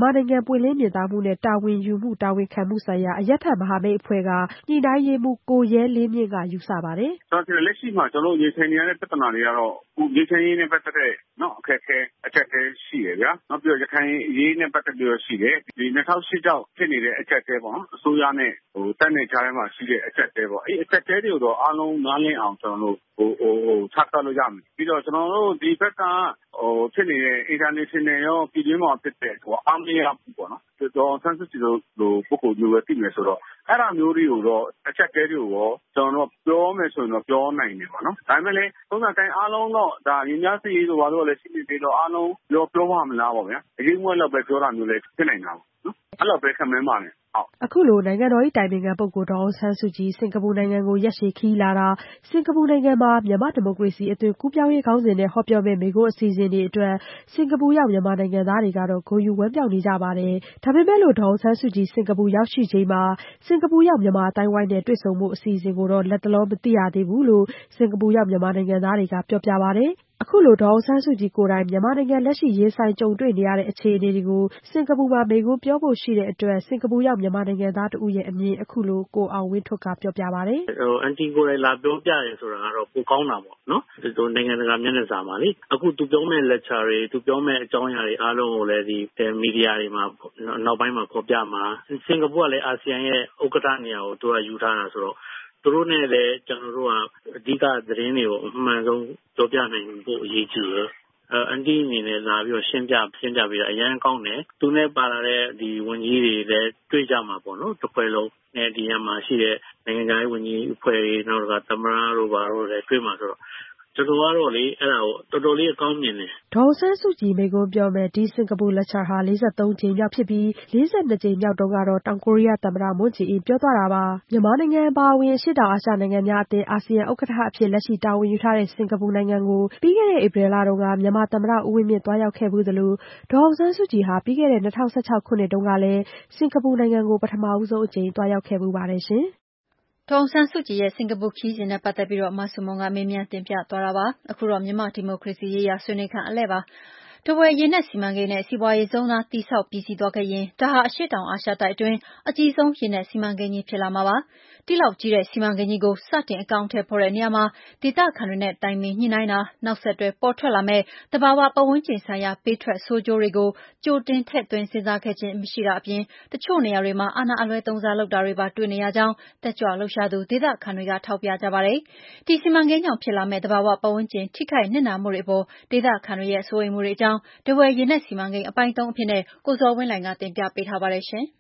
[SPEAKER 7] မြန်မာနိုင်ငံပွင့်လင်းမြင်သာမှုနဲ့တာဝန်ယူမှုတာဝန်ခံမှုဆိုင်ရာအရပ်ဘက်မဟာမိတ်အဖွဲ့ကညှိနှိုင်းရေးမှူးကိုရဲလင်းမြင့်ကယူဆပါတယ်
[SPEAKER 8] ။ကျွန်တော်လက်ရှိမှာကျွန်တော်ရေဆိုင်နေရတဲ့ပြဿနာတွေကတော့ရေဆိုင်ရေးနဲ့ပတ်သက်တဲ့နော်အခက်အခဲအချက်အခဲရှိရဗျာ။နောက်ပြီးတော့ရခိုင်ရေးနဲ့ပတ်သက်ပြီးတော့ရှိတယ်။ဒီ၂၀၀၈ကြောင့်ဖြစ်နေတဲ့အချက်အခဲပေါ့နော်။အစိုးရနဲ့ဟိုတက်နေကြတဲ့မှာရှိတဲ့အချက်အခဲပေါ့။အဲ့အချက်အခဲတွေကိုတော့အားလုံးနားလည်အောင်ကျွန်တော်တို့ဟိုဟိုဟိုချပြလို့ရမယ်။ပြီးတော့ကျွန်တော်တို့ဒီဘက်ကဟိုဖြစ်နေတဲ့ international ရောပြည်တွင်းမှာဖြစ်တဲ့ဟိုအားမရဘူးပေါ့နော်။တော်ဆန်းစစ်တို့လိုပုဂ္ဂိုလ်မျိုးပဲသိမယ်ဆိုတော့အဲ့ဒါမျိုးတွေကိုတော့အချက်အခဲတွေကိုရောကျွန်တော်တို့ပြောမယ်ဆိုရင်တော့ပြောနိုင်တယ်ပေါ့နော်။ဒါပေမဲ့လည်းသုံးသပ်တိုင်းအားလုံးတော့ဒါရင်းများစီရေးဆိုပါတော့လည်းရှိနေသေးတော့အားလုံးပြောပြောမှမလားပေါ့ဗျာ။အရေးမွေးလောက်ပဲပြောတာမျိုးလည်းဖြစ်နိုင်တာပေါ့နော်။အဲ့လိုပဲခံမင်းပါနဲ့
[SPEAKER 7] အခုလိုနိုင်ငံတော်၏တိုင်ပင်ခံပုဂ္ဂိုလ်ဒေါ်အောင်ဆန်းစုကြည်စင်ကာပူနိုင်ငံကိုရက်ရှည်ခရီးလာတာစင်ကာပူနိုင်ငံမှာမြန်မာဒီမိုကရေစီအသွင်ကူးပြောင်းရေးခေါင်းစဉ်နဲ့ဟောပြောမယ့်မိန့်ခွန်းအစီအစဉ်တွေအတွက်စင်ကာပူရောက်မြန်မာနိုင်ငံသားတွေကတော့ဂုဏ်ယူဝမ်းမြောက်နေကြပါတယ်။ဒါပေမဲ့လို့ဒေါ်အောင်ဆန်းစုကြည်စင်ကာပူရောက်ရှိချိန်မှာစင်ကာပူရောက်မြန်မာအတိုင်းဝိုင်းနဲ့တွေ့ဆုံမှုအစီအစဉ်ကိုတော့လက်တလောမသိရသေးဘူးလို့စင်ကာပူရောက်မြန်မာနိုင်ငံသားတွေကပြောပြပါတယ်။အခုလိုဒေါ်အောင်ဆန်းစုကြည်ကိုယ်တိုင်မြန်မာနိုင်ငံလက်ရှိရင်ဆိုင်ကြုံတွေ့နေရတဲ့အခြေအနေတွေကိုစင်ကာပူမှာမိန့်ခွန်းပြောဖို့ရှိတဲ့အတွက်စင်ကာပူရောက်မြန်မာနိုင်ငံသားတဦးရဲ့အမြင်အခုလိုကိုအောင်ဝင်းထွဋ်ကပြောပြပါတယ်
[SPEAKER 9] ။ဟိုအန်တီကိုယ်တိုင်လာပြောပြရဲဆိုတာကတော့ပိုကောင်းတာပေါ့နော်။ဒီနိုင်ငံတကာမျက်နှာစာမှာလေအခုသူပြောမဲ့ lecture တွေသူပြောမဲ့အကြောင်းအရာတွေအားလုံးကိုလည်းဒီမီဒီယာတွေမှာနောက်ပိုင်းမှာဖော်ပြမှာစင်ကာပူကလည်းအာဆီယံရဲ့ဥက္ကဋ္ဌနေရာကိုသူကယူထားတာဆိုတော့သူတို့နဲ့လည်းကျွန်တော်တို့ကအဓိကသတင်းတွေကိုအမှန်ဆုံးပြောပြနိုင်ဖို့အရေးကြီးတယ်။အန်တီအနေနဲ့လာပြီးတော့ရှင်းပြရှင်းပြပြီးတော့အရင်ကောင်းတယ်။သူနဲ့ပါလာတဲ့ဒီဝန်ကြီးတွေလည်းတွေ့ကြမှာပေါ့နော်။တစ်ခွဲလုံးနဲ့ဒီညမှာရှိတဲ့နိုင်ငံခြားရေးဝန်ကြီးအဖွဲ့တွေနောက်ကသမ္မတတို့ပါတို့လည်းတွေ့မှာဆိုတော့ကျွန်တော်ကတော့လေအဲ့ဒါကိုတော်တော်လေးအကောင်းမြင်တယ်
[SPEAKER 7] ဒေါ်အောင်ဆန်းစုကြည်မိန့်ခွန်းပြောမဲ့ဒီစင်ကာပူလက်ချာဟာ၄၃ကြိမ်မြောက်ဖြစ်ပြီး၄၂ကြိမ်မြောက်တုန်းကတော့တောင်ကိုရီးယားသမ္မတမွန်းဂျေအင်းပြောသွားတာပါမြန်မာနိုင်ငံအပါအဝင်အရှေ့တောင်အာရှနိုင်ငံများအသင်းအာဆီယံဥက္ကဋ္ဌအဖြစ်လက်ရှိတာဝန်ယူထားတဲ့စင်ကာပူနိုင်ငံကိုပြီးခဲ့တဲ့ဧပြီလတုန်းကမြန်မာသမ္မတဦးဝင်းမြင့်သွားရောက်ခဲ့ဘူးသလိုဒေါ်အောင်ဆန်းစုကြည်ဟာပြီးခဲ့တဲ့၂၀၁၆ခုနှစ်တုန်းကလည်းစင်ကာပူနိုင်ငံကိုပထမဦးဆုံးအကြိမ်သွားရောက်ခဲ့ဘူးပါတယ်ရှင်
[SPEAKER 2] ဒေါ်အောင်ဆန်းစုကြည်ရဲ့စင်ကာပူခရီးစဉ်နဲ့ပတ်သက်ပြီးတော့မဆုမွန်ကမေးမြန်းတင်ပြသွားတာပါအခုတော့မြန်မာဒီမိုကရေစီရေးရာဆွေးနွေးခန့်အလဲပါတဝယ်ရေနက်စီမံကိန်းနဲ့စီးပွားရေးဇုံသားတိဆောက်ပြည်စီးသွားခဲ့ရင်ဒါဟာအရှေ့တောင်အာရှတိုက်အတွင်းအကြီးဆုံးရေနက်စီမံကိန်းကြီးဖြစ်လာမှာပါတိလောက်ကြီးတဲ့စီမံကိန်းကြီးကိုစတင်အကောင်အထည်ဖော်တဲ့နေရာမှာဒေသခံတွေနဲ့တိုင်ပင်ညှိနှိုင်းတာနောက်ဆက်တွဲပေါ်ထွက်လာမဲ့တဘာဝပတ်ဝန်းကျင်ဆိုင်ရာပေးထွက်ဆိုးကျိုးတွေကိုကြိုတင်ထည့်သွင်းစဉ်းစားခဲ့ခြင်းမရှိတာအပြင်တချို့နေရာတွေမှာအာဏာအလွဲသုံးစားလုပ်တာတွေပါတွေ့နေရကြောင်းတက်ကြွလှုပ်ရှားသူဒေသခံတွေကထောက်ပြကြပါတယ်ဒီစီမံကိန်းကြောင့်ဖြစ်လာမဲ့တဘာဝပတ်ဝန်းကျင်ထိခိုက်နစ်နာမှုတွေအပေါ်ဒေသခံတွေရဲ့စိုးရိမ်မှုတွေအကြောင်းတဝယ်ရေနက်စီမံကိန်းအပိုင်းသုံးအဖြစ်နဲ့ကိုဇော်ဝင်းလှိုင်ကတင်ပြပေးထားပါတယ်ရှင်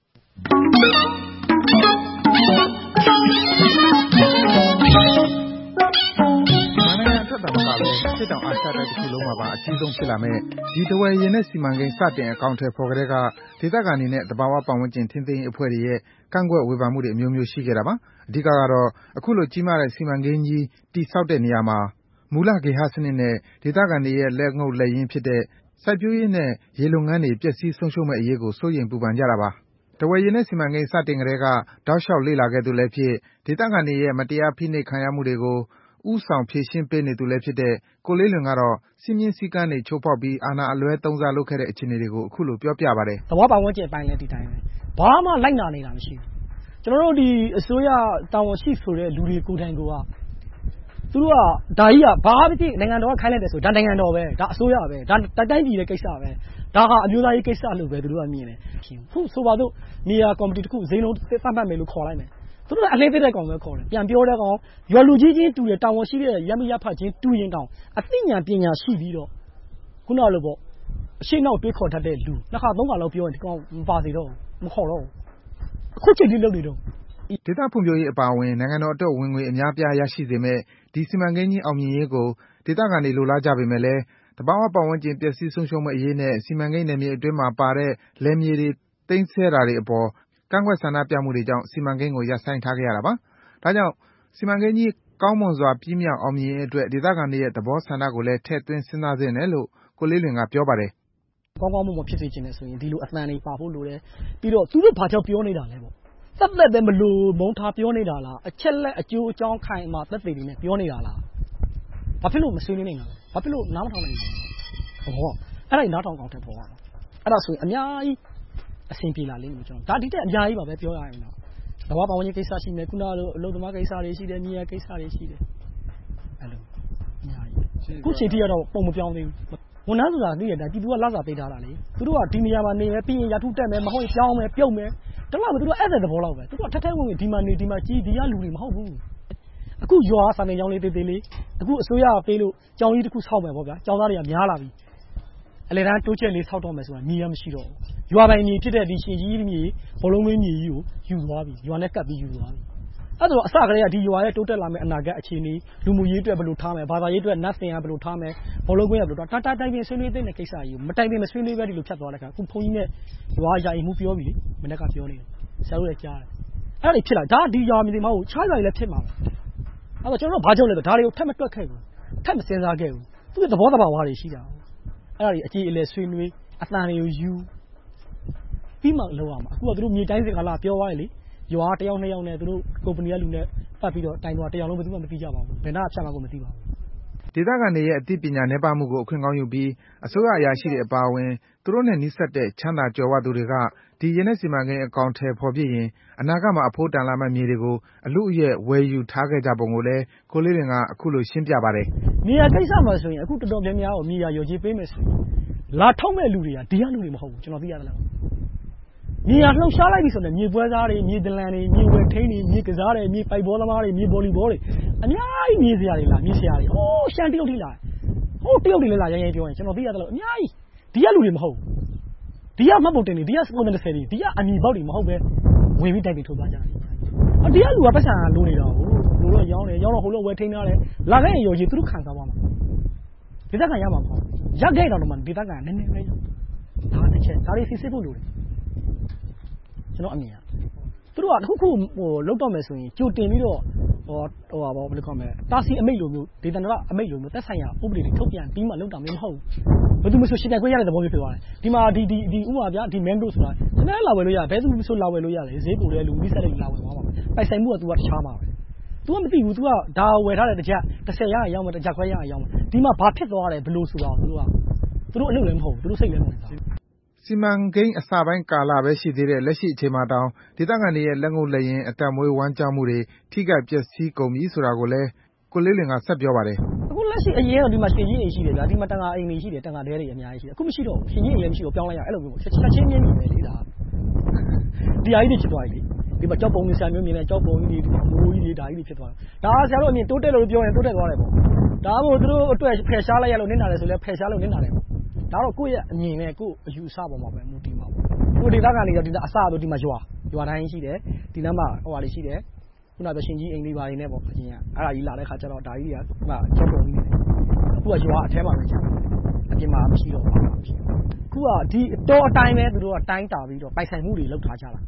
[SPEAKER 10] တာမကပဲစစ်တောင်အာရှတိုက်တစ်ခုလုံးမှာပါအကြီးဆုံးဖြစ်လာမဲ့ဒီတဝယ်ရင်နဲ့စီမံကိန်းစတင်အကောင့်ထဲပေါ်ကြတဲ့ကဒေသခံတွေနဲ့တဘာဝပတ်ဝန်းကျင်ထင်းသိမ်းအဖွဲ့တွေရဲ့ကန့်ကွက်ဝေဖန်မှုတွေအမျိုးမျိုးရှိခဲ့တာပါအဓိကကတော့အခုလိုကြီးမားတဲ့စီမံကိန်းကြီးတိဆောက်တဲ့နေရာမှာမူလဂေဟစနစ်နဲ့ဒေသခံတွေရဲ့လက်ငုပ်လက်ရင်းဖြစ်တဲ့စိုက်ပျိုးရေးနဲ့ရေလုပ်ငန်းတွေပျက်စီးဆုံးရှုံးမဲ့အရေးကိုစိုးရိမ်ပူပန်ကြတာပါတဝယ်ရင်နဲ့စီမံကိန်းစတင်ကြတဲ့ကတောက်လျှောက်လေ့လာခဲ့သူလည်းဖြစ်ဒေသခံတွေရဲ့မတရားဖိနှိပ်ခံရမှုတွေကိုဦးဆောင်ဖြေရှင်းပေးနေသူလည်းဖြစ်တဲ့ကိုလေးလွင်ကတော့စီမင်းစည်းကမ်းတွေချိုးဖောက်ပြီးအာဏာအလွဲသုံးစားလုပ်ခဲ့တဲ့အခြေအနေတွေကိုအခုလိုပြောပြပါတယ်
[SPEAKER 11] ။သဘောပတ်ဝန်းကျင်အပိုင်းလည်းဒီတိုင်းပဲ။ဘာမှလိုက်နာနေတာမရှိဘူး။ကျွန်တော်တို့ဒီအစိုးရတာဝန်ရှိဆိုတဲ့လူတွေကိုယ်တိုင်ကသူတို့ကဒါကြီးကဘာမှမသိနိုင်ငံတော်ကခိုင်းလိုက်တယ်ဆိုဒါနိုင်ငံတော်ပဲဒါအစိုးရပဲဒါတိုင်းပြည်ရဲ့ကိစ္စပဲဒါဟာအမျိုးသားရေးကိစ္စလို့ပဲသူတို့ကမြင်တယ်။ခုဆိုပါတော့နေရာကော်မတီတစ်ခုဈေးလုံးသတ်မှတ်မယ်လို့ခေါ်လိုက်မယ်။သူတို့ကအလေးပေးတဲ့ကောင်ပဲခေါ်တယ်ပြန်ပြောတဲ့ကောင်ရွာလူကြီးချင်းတူတယ်တာဝန်ရှိတဲ့ရမရဖတ်ချင်းတူရင်တောင်အသိဉာဏ်ပညာရှိပြီးတော့ခုနလိုပေါ့အရှိနောက်တွေးခေါ်တတ်တဲ့လူနှစ်ခါသုံးခါလောက်ပြောရင်ဒီကောင်မပါစေတော့မခေါ်တော့အခုချိန်လေးလုပ်နေတော့
[SPEAKER 10] ဒေသဖွံ့ဖြိုးရေးအပါအဝင်နိုင်ငံတော်အတွက်ဝင်ငွေအများပြားရရှိစေမဲ့ဒီစီမံကိန်းကြီးအောင်မြင်ရေးကိုဒေသခံတွေလိုလားကြပေမဲ့လည်းတဘာဝပတ်ဝန်းကျင်ပျက်စီးဆုံးရှုံးမဲ့အရေးနဲ့စီမံကိန်းနယ်မြေအတွင်းမှာပါတဲ့လယ်မြေတွေသိမ်းဆည်းတာတွေအပေါ်ကန့်ကွက်ဆန္ဒပြမှုတွေကြောင့်စီမံကိန်းကိုရပ်ဆိုင်းထားခဲ့ရတာပါ။ဒါကြောင့်စီမံကိန်းကြီးကောင်းမွန်စွာပြီးမြောက်အောင်မြင်ရေးအတွက်ဒေသခံတွေရဲ့သဘောဆန္ဒကိုလည်းထည့်သွင်းစဉ်းစားသင့်တယ်လို့ကိုလေးလွင်ကပြောပါတယ်
[SPEAKER 11] ။ကောင်းကောင်းမွန်မွန်ဖြစ်စေချင်တယ်ဆိုရင်ဒီလိုအသံတွေပါဖို့လိုတယ်။ပြီးတော့သူတို့ဘာကြောင့်ပြောနေတာလဲပေါ့။သက်သက်ပဲမလို့မုန်းထားပြောနေတာလားအချက်လက်အကျိုးအကြောင်းခိုင်အမာသက်သေတွေနဲ့ပြောနေတာလား။ဘာဖြစ်လို့မဆွေးနွေးနိုင်တာလဲ။ဘာဖြစ်လို့နားမထောင်နိုင်တာလဲ။ဟောအဲ့ဒါနားထောင်ကောင်းတဲ့ပေါ်ပါအဲ့ဒါဆိုရင်အများကြီးအဆင်ပြေလာလိမ့်မယ်ကျွန်တော်ဒါဒီတက်အများကြီးပါပဲပြောရရင်တော့တဘာပတ်ဝန်းကျင်ကိစ္စရှိမယ်ခုနလိုအလုပ်သမားကိစ္စတွေရှိတယ်မြေယာကိစ္စတွေရှိတယ်အဲ့လိုအများကြီးခုချိန်ထိကတော့ပုံမပြောင်းသေးဘူးဝန်ထမ်းဆိုတာသိရတာပြည်သူကလစာပေးထားတာလေသူတို့ကဒီနေရာမှာနေမယ်ပြီးရင်ရထုတက်မယ်မဟုတ်ရင်ပြောင်းမယ်ပြုတ်မယ်တလောက်ပဲသူတို့အဲ့တဲ့သဘောလောက်ပဲသူတို့ထက်ထက်ဝင်ဝင်ဒီမှာနေဒီမှာကြီးဒီကလူတွေမဟုတ်ဘူးအခုရွာစာနေကြောင်းလေးတေးသေးလေးအခုအစိုးရပေးလို့ကြောင်ကြီးတစ်ခုဆောက်မယ်ပေါ့ဗျာကျောင်းသားတွေကများလာပြီအလေတန်းတိုးချက်လေးဆောက်တော့မယ်ဆိုတာမြေရမရှိတော့ဘူးရွာပိုင်မြေဖြစ်တဲ့ဒီရှင်ကြီးမြေဘောလုံးမင်းမြေကြီးကိုယူသွားပြီရွာနဲ့ကပ်ပြီးယူသွားပြီအဲ့တော့အစကလေးကဒီရွာရဲ့တိုးတက်လာမယ့်အနာဂတ်အခြေအနေလူမှုရေးအတွက်ဘယ်လိုထားမယ်ဘာသာရေးအတွက်နတ်စင်ကဘယ်လိုထားမယ်ဘောလုံးကွင်းကဘယ်လိုထားတာတာတိုင်ပင်ဆွေးနွေးတဲ့ကိစ္စကြီးကိုမတိုင်ပင်မဆွေးနွေးပဲဒီလိုဖြတ်သွားတဲ့ခါအခုဘုန်းကြီးနဲ့ရွာယာယီမှုပြောပြီလေမနေ့ကပြောနေတယ်ဆရာတို့လည်းကြားတယ်အဲ့ဒါတွေဖြစ်လာဒါဒီရွာမြေတွေမဟုတ်ချားရွာတွေလည်းဖြစ်မှာအဲ့တော့ကျွန်တော်တို့ဘာကြောင့်လဲဆိုဒါတွေကိုထပ်မတွက်ခဲ့ဘူးထပ်မစင်စားခဲ့ဘူးသူ့ရဲ့သဘောတဘာဝတွေရှိတာအဲ့ဒါတွေအကြည့်အလဲဆွေးနွေးအတန်တွေကိုယူပြီးမှလောက်ရမှာအခုကသူတို့မြေတိုင်းစကားလာပြောသွားတယ်လေရွာတယောက်နှစ်ယောက်နဲ့သူတို့ကုမ္ပဏီကလူနဲ့ပတ်ပြီးတော့တိုင်သွားတယောက်လုံးဘယ်သူမှမသိကြပါဘူးဘယ်နာဖြတ်မှကိုမသိပါဘူး
[SPEAKER 10] ဒေသခံတွေရဲ့အသိပညာနည်းပါးမှုကိုအခွင့်ကောင်းယူပြီးအစိုးရအရာရှိတွေအပါအဝင်သူတို့နဲ့နှိစက်တဲ့ချမ်းသာကြွယ်ဝသူတွေကဒီရေနက်စီမံကိန်းအကောင့်ထဲပေါ်ပြရင်အနာဂတ်မှာအဖို့တန်လာမဲ့မြေတွေကိုအလူအရဲ့ဝယ်ယူထားခဲ့ကြပုံကိုလည်းကိုလေးလင်ကအခုလိုရှင်းပြပါတယ်
[SPEAKER 11] မြေယာကိစ္စမှာဆိုရင်အခုတော်တော်များများကိုမြေယာရော်ကြီးပေးမယ်ဆိုလာထောက်မဲ့လူတွေကဒီကလူတွေမဟုတ်ဘူးကျွန်တော်သိရတယ်လားမြေယာလှုပ်ရှားလိုက်ပြီဆိုတော့မြေပွဲသားတွေမြေဒလန်တွေမြေဝယ်ထိန်းတွေမြေကစားတွေမြေပိုက်ဘောသမားတွေမြေဘောလီဘောတွေအများကြီးမြေစရာတွေလားမြေစရာတွေဟိုးရှမ်းတရုတ်ထိလားဟိုးတရုတ်တွေလည်းလားရရင်ရင်ပြောရင်ကျွန်တော်သိရတယ်လို့အများကြီးဒီကလူတွေမဟုတ်ဒီကမှတ်ပုံတင်တွေဒီကစပုံတင်တွေဒီကအမီပေါက်တွေမဟုတ်ပဲဝင်ပြီးတိုင်ပြီးထုတ်သွားကြတယ်အဒီကလူကပတ်စံလိုနေတာဟိုလိုတော့ရောင်းတယ်ရောင်းတော့ဟိုလိုဝယ်ထိန်းထားတယ်လာခဲ့ရင်ရောကြီးသူတို့ခံစားသွားမှာဒေသခံရမှာမဟုတ်ရက်ခဲ့တော့မှဒေသခံနည်းနည်းပဲဒါတစ်ချက်ဒါတွေစစ်စစ်ဖို့လိုတယ်ကျွန်တော်အမြင်သူတို့ကတစ်ခုခုဟိုလောက်တော့မယ်ဆိုရင်ကြိုတင်ပြီးတော့ဟိုဟိုပါဘာလို့ခေါ်မလဲတာစီအမိတ်လိုမျိုးဒေသနာကအမိတ်လိုမျိုးသက်ဆိုင်ရာဥပဒေတွေထုတ်ပြန်ပြီးမှလောက်တာမျိုးမဟုတ်ဘူးဘယ်သူမှဆိုရှင်ပြိုင်ခွင့်ရတဲ့သဘောမျိုးဖြစ်သွားတယ်ဒီမှာဒီဒီဒီဥပမာဗျာဒီ main road ဆိုတာခဏလာဝယ်လို့ရဘယ်သူမှဆိုလာဝယ်လို့ရတယ်ဈေးပိုတဲ့လူမိဆက်တဲ့လူလာဝယ်သွားမှာပိုက်ဆိုင်မှုက तू ကတခြားမှာပဲ तू ကမသိဘူး तू ကဒါဝယ်ထားတဲ့တစ်ချက်တစ်ဆယ်ရရအောင်တစ်ချက်ခွဲရရအောင်ဒီမှာဘာဖြစ်သွားတယ်ဘယ်လိုဆိုတော့သူတို့ကသူတို့အလုပ်လည်းမဟုတ်ဘူးသူတို့စိတ်လည်းမဝင်ဘူး
[SPEAKER 10] စီမံကိန်းအစပိုင်းကာလပဲရှိသေးတဲ့လက်ရှိအချိန်မှာတောင်ဒေသခံတွေရဲ့လက်ငုပ်လက်ရင်းအတက်မွေးဝမ်းကြောက်မှုတွေထိခိုက်ပျက်စီးကုန်ပြီဆိုတာကိုလည်းကိုလေးလင်ကဆက်ပြောပါတယ်
[SPEAKER 11] အခုလက်ရှိအရင်ကဒီမှာရှင်ကြီးအိမ်ရှိတယ်ဗျာဒီမှာတန်ခါအိမ်တွေရှိတယ်တန်ခါတဲတွေအများကြီးရှိတယ်အခုမရှိတော့ဘူးရှင်ကြီးအိမ်လည်းမရှိတော့ပြောင်းလိုက်ရအဲ့လိုမျိုးချက်ချင်းမြင်းနေပဲလေဒါဒီအားကြီးဖြစ်သွားပြီဒီမှာကြောက်ပုံနေဆရာမျိုးမြင်နေကြောက်ပုံကြီးတွေမိုးကြီးတွေဒါကြီးတွေဖြစ်သွားတာဒါဆရာတို့အမြင်တိုးတက်လို့ပြောရင်တိုးတက်သွားတယ်ပေါ့ဒါမှမဟုတ်သူတို့အတွက်ဖယ်ရှားလိုက်ရလို့နင်းလာတယ်ဆိုလဲဖယ်ရှားလို့နင်းလာတယ်ဒါတော့ကိုယ့်ရဲ့အမြင်နဲ့ကိုယ့်အယူအဆပေါ်မှာပဲမူတည်မှာပေါ့ကိုဒေသခံတွေတော့ဒီအစတော့ဒီမှာရွာရွာတိုင်းရှိတယ်ဒီနားမှာဟိုဟာလေးရှိတယ်ခုနကရှင်ကြီးအိမ်လေးပါနေနဲ့ပေါ့အချင်းကအဲ့ဒါကြီးလာတဲ့ခါကျတော့ဒါကြီးတွေကဟိုကကြောက်ပုံကြီးနေတယ်အခုကရွာအထဲမှာပဲကျန်အပြင်မှာမရှိတော့ဘူးမရှိဘူးခုကဒီတော့အတိုင်းပဲသူတို့ကတိုင်းတာပြီးတော့ပိုက်ဆိုင်မှုတွေလောက်ထားကြတာ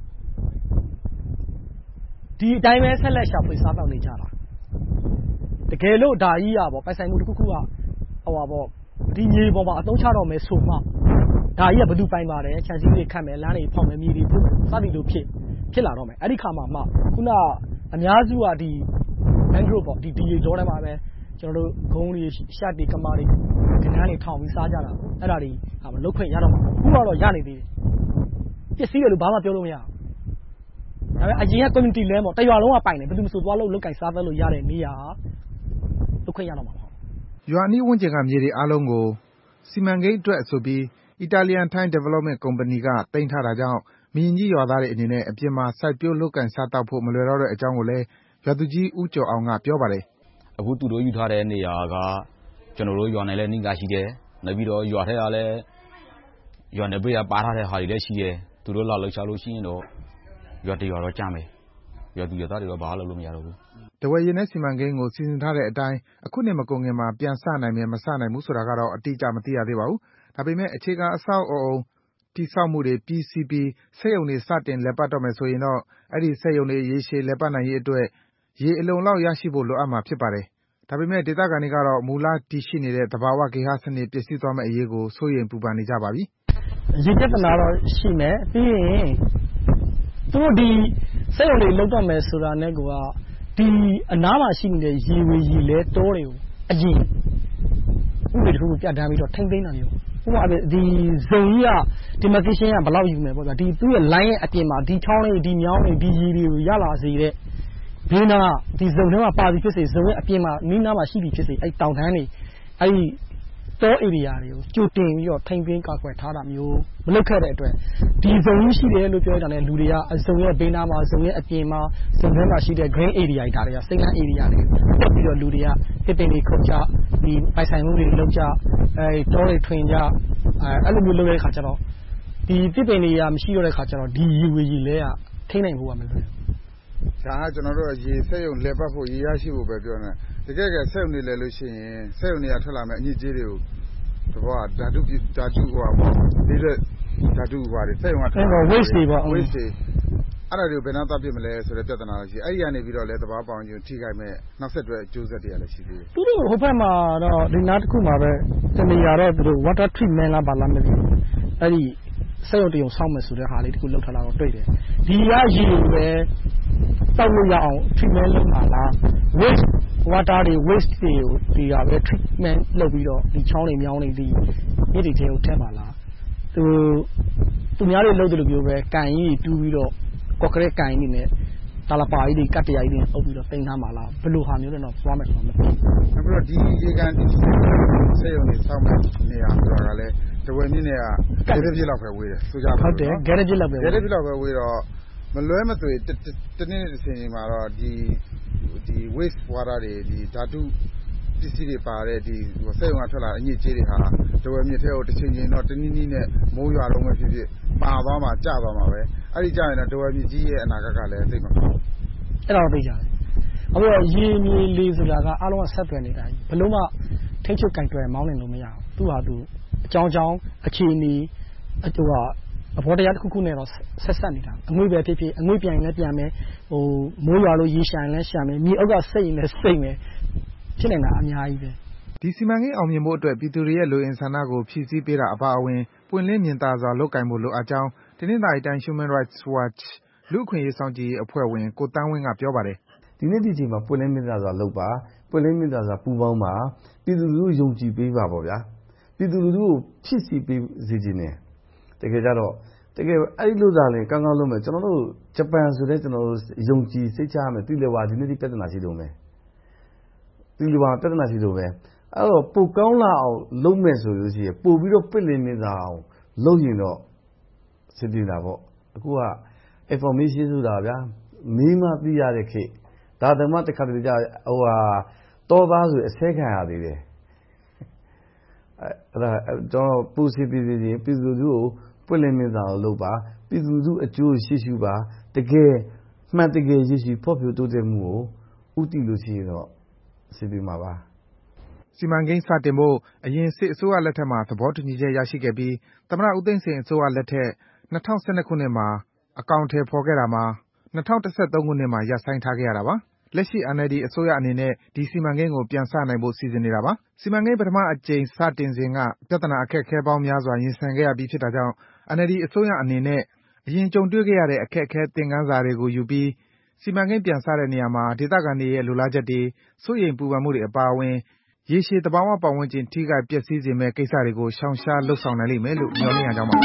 [SPEAKER 11] ဒီအတိုင်းပဲဆက်လက်ရှာဖွေစားတော့နေကြတာတကယ်လို့ဒါကြီးရပေါ့ပိုက်ဆိုင်မှုတစ်ခုခုကဟိုပါပေါ့ဒီမြေပေါ်မှာအသုံးချတော့မယ်ဆိုမှဒါကြီးကဘယ်သူပိုင်ပါတယ်ခြံစည်းတွေခတ်မယ်လမ်းတွေဖောက်မယ်မြေတွေဖို့စသည်လိုဖြစ်ဖြစ်လာတော့မယ်အဲ့ဒီခါမှာမှခုနအများစုကဒီ mangrove ပေါ့ဒီဒီရေကြောထဲမှာပဲကျွန်တော်တို့ဂုံးတွေရှက်တွေကမားတွေကနန်းတွေထောင်ပြီးစားကြတာအဲ့ဒါတွေဟာမလုတ်ခွင့်ရတော့မှာခုတော့ရနေသေးတယ်ပစ္စည်းတွေလို့ဘာမှပြောလို့မရဘူးဒါပေမဲ့အရင်က community လဲပေါ့တရွာလုံးကပိုင်တယ်ဘယ်သူမှဆိုသွားလို့လုတ်ကင်စားသလို့ရတဲ့နေရာလုတ်ခွင့်ရတော့မှာ
[SPEAKER 10] ရွာနီးဝန်းကျင်ကမြေတွေအားလုံးကိုစီမံကိန်းအတွက်ဆိုပြီး Italian Thai Development Company ကသိမ်းထားတာကြောင့်မရင်ကြီးရွာသားတွေအနေနဲ့အပြင်မှာစိုက်ပျိုးလုပ်ကိုင်စားသောက်ဖို့မလွယ်တော့တဲ့အကြောင်းကိုလည်းရွာသူကြီးဦးကျော်အောင်ကပြောပါတယ်
[SPEAKER 12] ။အခုသူတို့ယူထားတဲ့နေရာကကျွန်တော်တို့ရွာနယ်လည်းနှိမ့်ကရှိတယ်။နောက်ပြီးတော့ရွာထဲကလည်းရွာနယ်ဘေးကပါထားတဲ့ဟာတွေလည်းရှိတယ်။သူတို့လာလောက်ချလို့ရှိရင်တော့ရွာတရွာတော့ကြမယ်။ရွာသူရွာသားတွေတော့ဘာမှလုပ်လို့မရတော့ဘူး
[SPEAKER 10] ။တဝယ်ရေနက်စီမံကိန်းကိုစီစဉ်ထားတဲ့အတိုင်းအခုနှစ်မကုန်ခင်မှာပြန်စနိုင်မယ်မစနိုင်ဘူးဆိုတာကတော့အတိအကျမသိရသေးပါဘူး။ဒါပေမဲ့အခြေခံအဆောက်အအုံတည်ဆောက်မှုတွေပြီးစီးပြီးစက်ရုံတွေစတင်လည်ပတ်တော့မယ်ဆိုရင်တော့အဲဒီစက်ရုံတွေရေရှည်လည်ပတ်နိုင်ရေးအတွက်ရေအလုံလောက်ရရှိဖို့လိုအပ်မှာဖြစ်ပါတယ်။ဒါပေမဲ့ဒေသခံတွေကတော့မူလတည်ရှိနေတဲ့သဘာဝဂေဟစနစ်ပျက်စီးသွားမယ့်အရေးကိုစိုးရိမ်ပူပန်နေကြပါပြီ
[SPEAKER 11] ။ရေပြဿနာတော့ရှိမယ်ပြီးရင်သူတို့ဒီစက်ရုံတွေလောက်တော့မယ်ဆိုတာနဲ့ကဒီအနားမှာရှိနေတဲ့ရေဝေရေလဲတောတွေကိုအရင်ဥပဒေတစ်ခုပြဋ္ဌာန်းပြီးတော့ထိမ့်သိမ်းတာမျိုးဥပမာဒီဇုံကြီးက demarcation ကဘယ်လောက်ယူမယ်ပေါ့ဗျာဒီသူ့ရဲ့ line ရဲ့အပြင်မှာဒီချောင်းလေးဒီမြောင်းလေးဒီရီတွေကိုရလာစေတဲ့ဘေးနားဒီဇုံထဲမှာပါပြီးဖြစ်စေဇုံရဲ့အပြင်မှာနီးနားမှာရှိပြီးဖြစ်စေအဲ့တောင်တန်းတွေအဲ့ဒီတော area တွေကိုကြိုတင်ပြီးတော့ထိန်းသိမ်းကာကွယ်ထားတာမျိုးမလုပ်ခဲ့တဲ့အတွက်ဒီဇုံကြီးရှိတယ်လို့ပြောကြတယ်လူတွေကဇုံရဲ့ဘေးနားမှာဇုံရဲ့အပြင်မှာဇုံထဲမှာရှိတဲ့ green area တွေဒါတွေကစိတ်လန်း area တွေတက်ပြီးတော့လူတွေကတစ်ပင်တွေခုတ်ကြဒီပိုင်ဆိုင်မှုတွေလုပ်ကြအဲတောတွေထွင်ကြအဲအဲ့လိုမျိုးလုပ်တဲ့အခါကျတော့ဒီတစ်ပင်တွေကမရှိတော့တဲ့အခါကျတော့ဒီရေဝေကြီးလဲကထိန်းနိုင်ဖို့ကမလွယ်ဘူး
[SPEAKER 10] ဒါကကျွန်တော်တို့ရေစက်ရုံလဲပတ်ဖို့ရေရရှိဖို့ပဲပြောနေတကယ်ကစက်ရုံနေလဲလို့ရှိရင်စက်ရုံတွေကထွက်လာမယ်အညစ်အကြေးတွေကိုတဘောဓာတုဓာတုဟိုပါဒီတဲ့ဓာတုဟိုပါတယ်စက်ရုံကထွက်လာ
[SPEAKER 11] waste တွေပေါ့
[SPEAKER 10] waste တွေအဲ့ဒါတွေကိုဘယ်နှသပြစ်မလဲဆိုတဲ့ပြဿနာရှိအဲ့ဒီကနေပြီးတော့လဲတဘာပေါင်းချင်းထိခိုက်မဲ့နောက်ဆက်တွဲအကျိုးဆက်တွေကလည်းရှိသေးတယ်
[SPEAKER 11] သူတို့ဟိုဘက်မှာတော့ဒီနားတစ်ခုမှာပဲတနေရာတော့သူတို့ water treatment လားဘာလားမသိဘူးအဲ့ဒီစက်ရုံတရုံဆောက်မယ်ဆိုတဲ့ဟာလေးတခုလောက်ထားလာတော့တွေ့တယ်ဒီကရေပဲတောက်လို့ရအောင် treatment လုပ်မှာလား waste water တွေ waste တွေကိုဒီကပဲ treatment လုပ်ပြီးတော့ဒီချောင်းတွေမြောင်းတွေဒီမြစ်တွေထဲကိုထည့်ပါလားသူသူများတွေလုပ်တယ်လို့ပြောပဲကန်ကြီးတူးပြီးတော့ကော့ကရက်ကန်ကြီးနဲ့တာလပါကြီးတွေကတ်တရာကြီးတွေအုပ်ပြီးတော့တင်ထားမှာလားဘယ်လိုဟာမျိုးလဲတော့သွားမယ်ဆိုတော့မသိဘူး
[SPEAKER 10] နောက်ပြီးတော့ဒီရေကန်ဒီစက်ရုံတွေဆောက်မယ်နေရာဆိုတာကလည်းတဝယ်မြင့်နဲ့ကဂဲရစ်ပြစ်လောက်ပဲဝေးတယ်ဆိုကြပါ
[SPEAKER 11] ဟုတ်တယ်ဂဲရစ်ပြစ်လောက်ပဲ
[SPEAKER 10] ဂဲရစ်ပြစ်လောက်ပဲဝေးတော့မလွဲမသွေတနေ့နေ့တစ်ချိန်မှာတော့ဒီဒီ waste water တွေဒီဓာတုပစ္စည်းတွေပါတဲ့ဒီစက်ရုံကထွက်လာအညစ်အကြေးတွေဟာတဝယ်မြစ်ထဲကိုတစ်ချိန်ချိန်တော့တနည်းနည်းနဲ့မိုးရွာတော့မှဖြစ်ဖြစ်ပါသွားမှာကျသွားမှာပဲအဲ့ဒီကျရင်တော့တဝယ်မြစ်ကြီးရဲ့အနာဂတ်ကလည်းသိမှာပေါ့
[SPEAKER 11] အဲ့ဒါတော့သိကြတယ်အခုတော့ရေမြေလေးဆိုတာကအားလုံးကဆက်သွယ်နေတာဘယ်လို့မှထိချုပ်ကင်တွယ်မောင်းနေလို့မရဘူးသူ့ဟာသူအကြောင်းကြောင်းအခြေအနေဟိုကအဘောတရားတစ်ခုခုနဲ့တော့ဆက်ဆက်နေတာအငွေ့ပဲဖြစ်ဖြစ်အငွေ့ပြန်ရင်လည်းပြန်မယ်ဟိုမိုးရွာလို့ရေရှာရင်လည်းရှာမယ်မြေအောက်ကစိတ်ရင်လည်းစိတ်မယ်ဖြစ်နေတာအများကြီးပဲ
[SPEAKER 10] ဒီစီမံကိန်းအောင်မြင်ဖို့အတွက်ပြည်သူတွေရဲ့လူအင်ဆန္ဒကိုဖြည့်ဆည်းပေးတာအပါအဝင်ပွင့်လင်းမြင်သာစွာလုပ်ကိုင်ဖို့လိုအပ်ကြောင်းတနင်္သာရီတိုင်း Human Rights Watch လူ့အခွင့်အရေးစောင့်ကြည့်ရေးအဖွဲ့ဝင်ကိုတန်းဝင်းကပြောပါတယ်
[SPEAKER 13] ဒီနေ့ဒီချိန်မှာပွင့်လင်းမြင်သာစွာလုပ်ပါပွင့်လင်းမြင်သာစွာပူးပေါင်းပါပြည်သူလူထုယုံကြည်ပေးပါပေါ့ဗျာပြည်သူလူထုကိုဖြည့်ဆည်းပေးစေခြင်းနဲ့တကယ်ကြတော့တကယ်အဲ့လိုသာလေကောင်းကောင်းလုပ်မယ်ကျွန်တော်တို့ဂျပန်ဆိုတဲ့ကျွန်တော်တို့ယုံကြည်စိတ်ချရမယ်တိလေဝါဒီနေ့ဒီပြဿနာရှိလို့မယ်တိလေဝါပြဿနာရှိလို့ပဲအဲ့တော့ပိုကောင်းလာအောင်လုပ်မယ်ဆိုလို့ရှိရင်ပို့ပြီးတော့ပြစ်လင်းနေတာအောင်လုပ်ရင်တော့စစ်ပြေတာပေါ့အခုက information ဆိုတာဗျာမိမသိရတဲ့ခေတ်ဒါတမတစ်ခါတည်းကြာဟိုဟာတောသားဆိုအဆဲခံရသေးတယ်အဲ့ဒါကျွန်တော်ပူစီပြည်ပြည်ပြည်သူတို့ကိုပွင့်လင်းမြင်သာအောင်လုပ်ပါပြည်သူတို့အကျိုးရှိရှိပါတကယ်မှန်တကယ်ရှိရှိဖော်ပြတိုးတက်မှုကိုဥတည်လို့ရှိရင်တော့စစ်ပြေမှာပါ
[SPEAKER 10] စီမံကိန်းစတင်ဖို့အရင်စစ်အစိုးရလက်ထက်မှာသဘောတူညီချက်ရရှိခဲ့ပြီးသမ္မတဦးသိန်းစိန်အစိုးရလက်ထက်၂၀၁၂ခုနှစ်မှာအကောင်အထည်ဖော်ခဲ့တာမှာ၂၀၁၃ခုနှစ်မှာရပ်ဆိုင်းထားခဲ့ရတာပါလက်ရှိ အန် အယ်လ် ဒီ အစိုးရအနေနဲ့ဒီစီမံကိန်းကိုပြန်စနိုင်ဖို့စီစဉ်နေတာပါစီမံကိန်းပထမအကြိမ်စတင်စဉ်ကပြဿနာအခက်အခဲပေါင်းများစွာရင်ဆိုင်ခဲ့ရပြီးဖြစ်တာကြောင့် အန် အယ်လ် ဒီ အစိုးရအနေနဲ့အရင်ကြုံတွေ့ခဲ့ရတဲ့အခက်အခဲသင်ခန်းစာတွေကိုယူပြီးစီမံကိန်းပြန်စတဲ့နေရာမှာဒေသခံတွေရဲ့လိုလားချက်တွေစိုးရိမ်ပူပန်မှုတွေအပါအဝင်ရေရှည်သဘာဝပတ်ဝန်းကျင်ထိခိုက်ပျက်စီးစေမယ့်ကိစ္စတွေကိုရှောင်ရှားလုပ်ဆောင်နိုင်လိမ့်မယ်လို့မျှော်လင့်ရကြောင်းပါ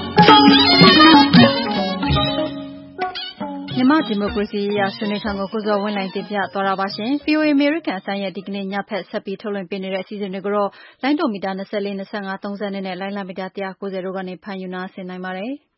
[SPEAKER 2] မြန်မာဒီမိုကရေစီရေးရာဆွေးနွေးခန်းကိုကိုဇော်ဝင်းလှိုင်တင်ပြသွားတာပါရှင်။ ဗွီအိုအေ American အသံရဲ့ဒီကနေ့ညဖက်ဆက်ပြီးထုတ်လွှင့်ပေးနေတဲ့အစီအစဉ်တွေကိုတော့လိုင်းဒိုမီတာ၂၄ ၂၅ ၃၂နဲ့လိုင်းလမီတာ၁၉၀တို့ကနေဖမ်းယူနာဆင်နိုင်ပါတယ်။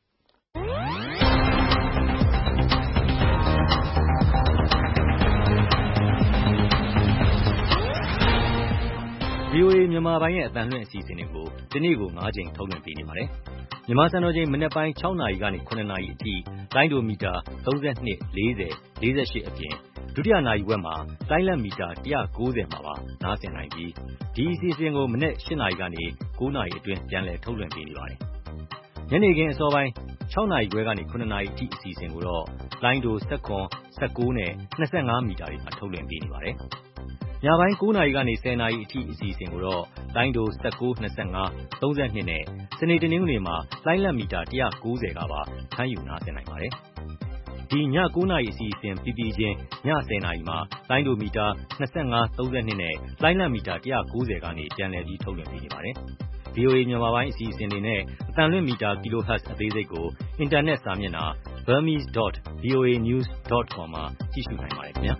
[SPEAKER 14] ဗွီအိုအေမြန်မာပိုင်းရဲ့အသံလွှင့်အစီအစဉ်တွေကိုဒီနေ့ကို၅ကြိမ်ထုတ်လွှင့်ပေးနေပါတယ်။မြန်မာစံတော်ချိန်မနက်ပိုင်း၆နာရီကနေ၇နာရီအထိလိုင်းဒိုမီတာ၃၂ ၄၀ ၄၈အပြင်ဒုတိယနာရီဝက်မှာလိုင်းလမီတာ၁၉၀မှာပါနားဆင်နိုင်ပြီးဒီအစီအစဉ်ကိုမနက်၈နာရီကနေ၉နာရီအတွင်းပြန်လည်ထုတ်လွှင့်ပေးနေပါတယ်။ညနေခင်းအစောပိုင်း၆နာရီခွဲကနေ၇နာရီအထိအစီအစဉ်ကိုတော့လိုင်းဒို၁၇ ၁၉နဲ့၂၅မီတာတွေမှာထုတ်လွှင့်ပေးနေပါတယ်။ညပိုင်း၉နာရီကနေ၁၀နာရီအထိအစီအစဉ်ကိုတော့လိုင်းဒို၁၉ ၂၅ ၃၂နဲ့စနေတနင်္ဂနွေမှာလိုင်းလမီတာ၁၉၀ကပါဖမ်းယူနားဆင်နိုင်ပါတယ်။ဒီည၉နာရီအစီအစဉ်ပြီးပြီးချင်းည၁၀နာရီမှာလိုင်းဒိုမီတာ၂၅ ၃၂နဲ့လိုင်းလမီတာ၁၉၀ကနေပြန်လည်ပြီးထုတ်လွှင့်ပေးနေပါတယ်။ ဒီဗွီအိုအေ မြန်မာပိုင်းအစီအစဉ်တွေနဲ့အသံလွှင့်မီတာ kilohertz အသေးစိတ်ကိုအင်တာနက်စာမျက်နှာ burmese dot voa news dot com မှာကြည့်ရှုနိုင်ပါတယ်ခင်ဗျာ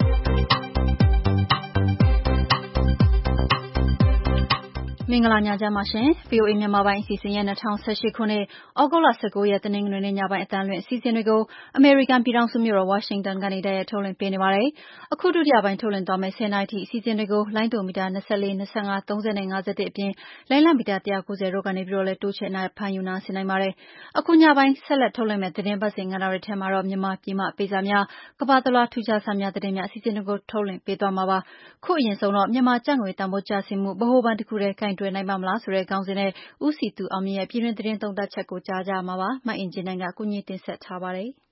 [SPEAKER 2] မင်္ဂလာညချမ်းပါရှင် ဗွီအိုအေ မြန်မာပိုင်းအစီအစဉ်ရဲ့၂၀၁၈ခုနှစ်ဩဂုတ်လ၁၉ရက်တနင်္ဂနွေနေ့ညပိုင်းအသံလွှင့်အစီအစဉ်တွေကိုအမေရိကန်ပြည်ထောင်စုမြို့တော်ဝါရှင်တန်ကနေတိုက်ရိုက်ထုတ်လွှင့်ပေးနေပါတယ်။အခုဒုတိယပိုင်းထုတ်လွှင့်သွားမယ့်၁၀နာရီထိအစီအစဉ်တွေကိုလိုင်းဒိုမီတာ၂၄, ၂၅, ၃၀နဲ့၅၁အပြင်လိုင်းလံမီတာ၁၉၀တို့ကနေပြီးတော့လည်းတိုးချဲ့ဖမ်းယူနားဆင်နိုင်ပါတယ်။အခုညပိုင်းဆက်လက်ထုတ်လွှင့်မယ့်သတင်းပတ်စဉ်ကဏ္ဍတွေထဲမှာတော့မြန်မာပြည်မှပေးစာများကမ္ဘာတလွှားထူးခြားစာများသတင်းများအစီအစဉ်တွေကိုထုတ်လွှင့်ပေးသွားမှာပါ။ခုအရင်ဆုံးတော့မြန်မာကျပ်ငွေတန်ဖိုးကျဆင်းမှုဗဟိုဘဏ်တစ်ခုတည်းကိုင်တွယ်နိုင်ပါမလားဆိုတဲ့ခေါင်းစဉ်နဲ့ဦးစည်သူအောင်မြင့်ရဲ့ပြည်တွင်းသတင်းသုံးသပ်ချက်ကိုကြားကြမှာပါ။မအင်ဂျင်နိုင်ကကုညီတင်ဆက်ထားပါတယ်
[SPEAKER 15] ။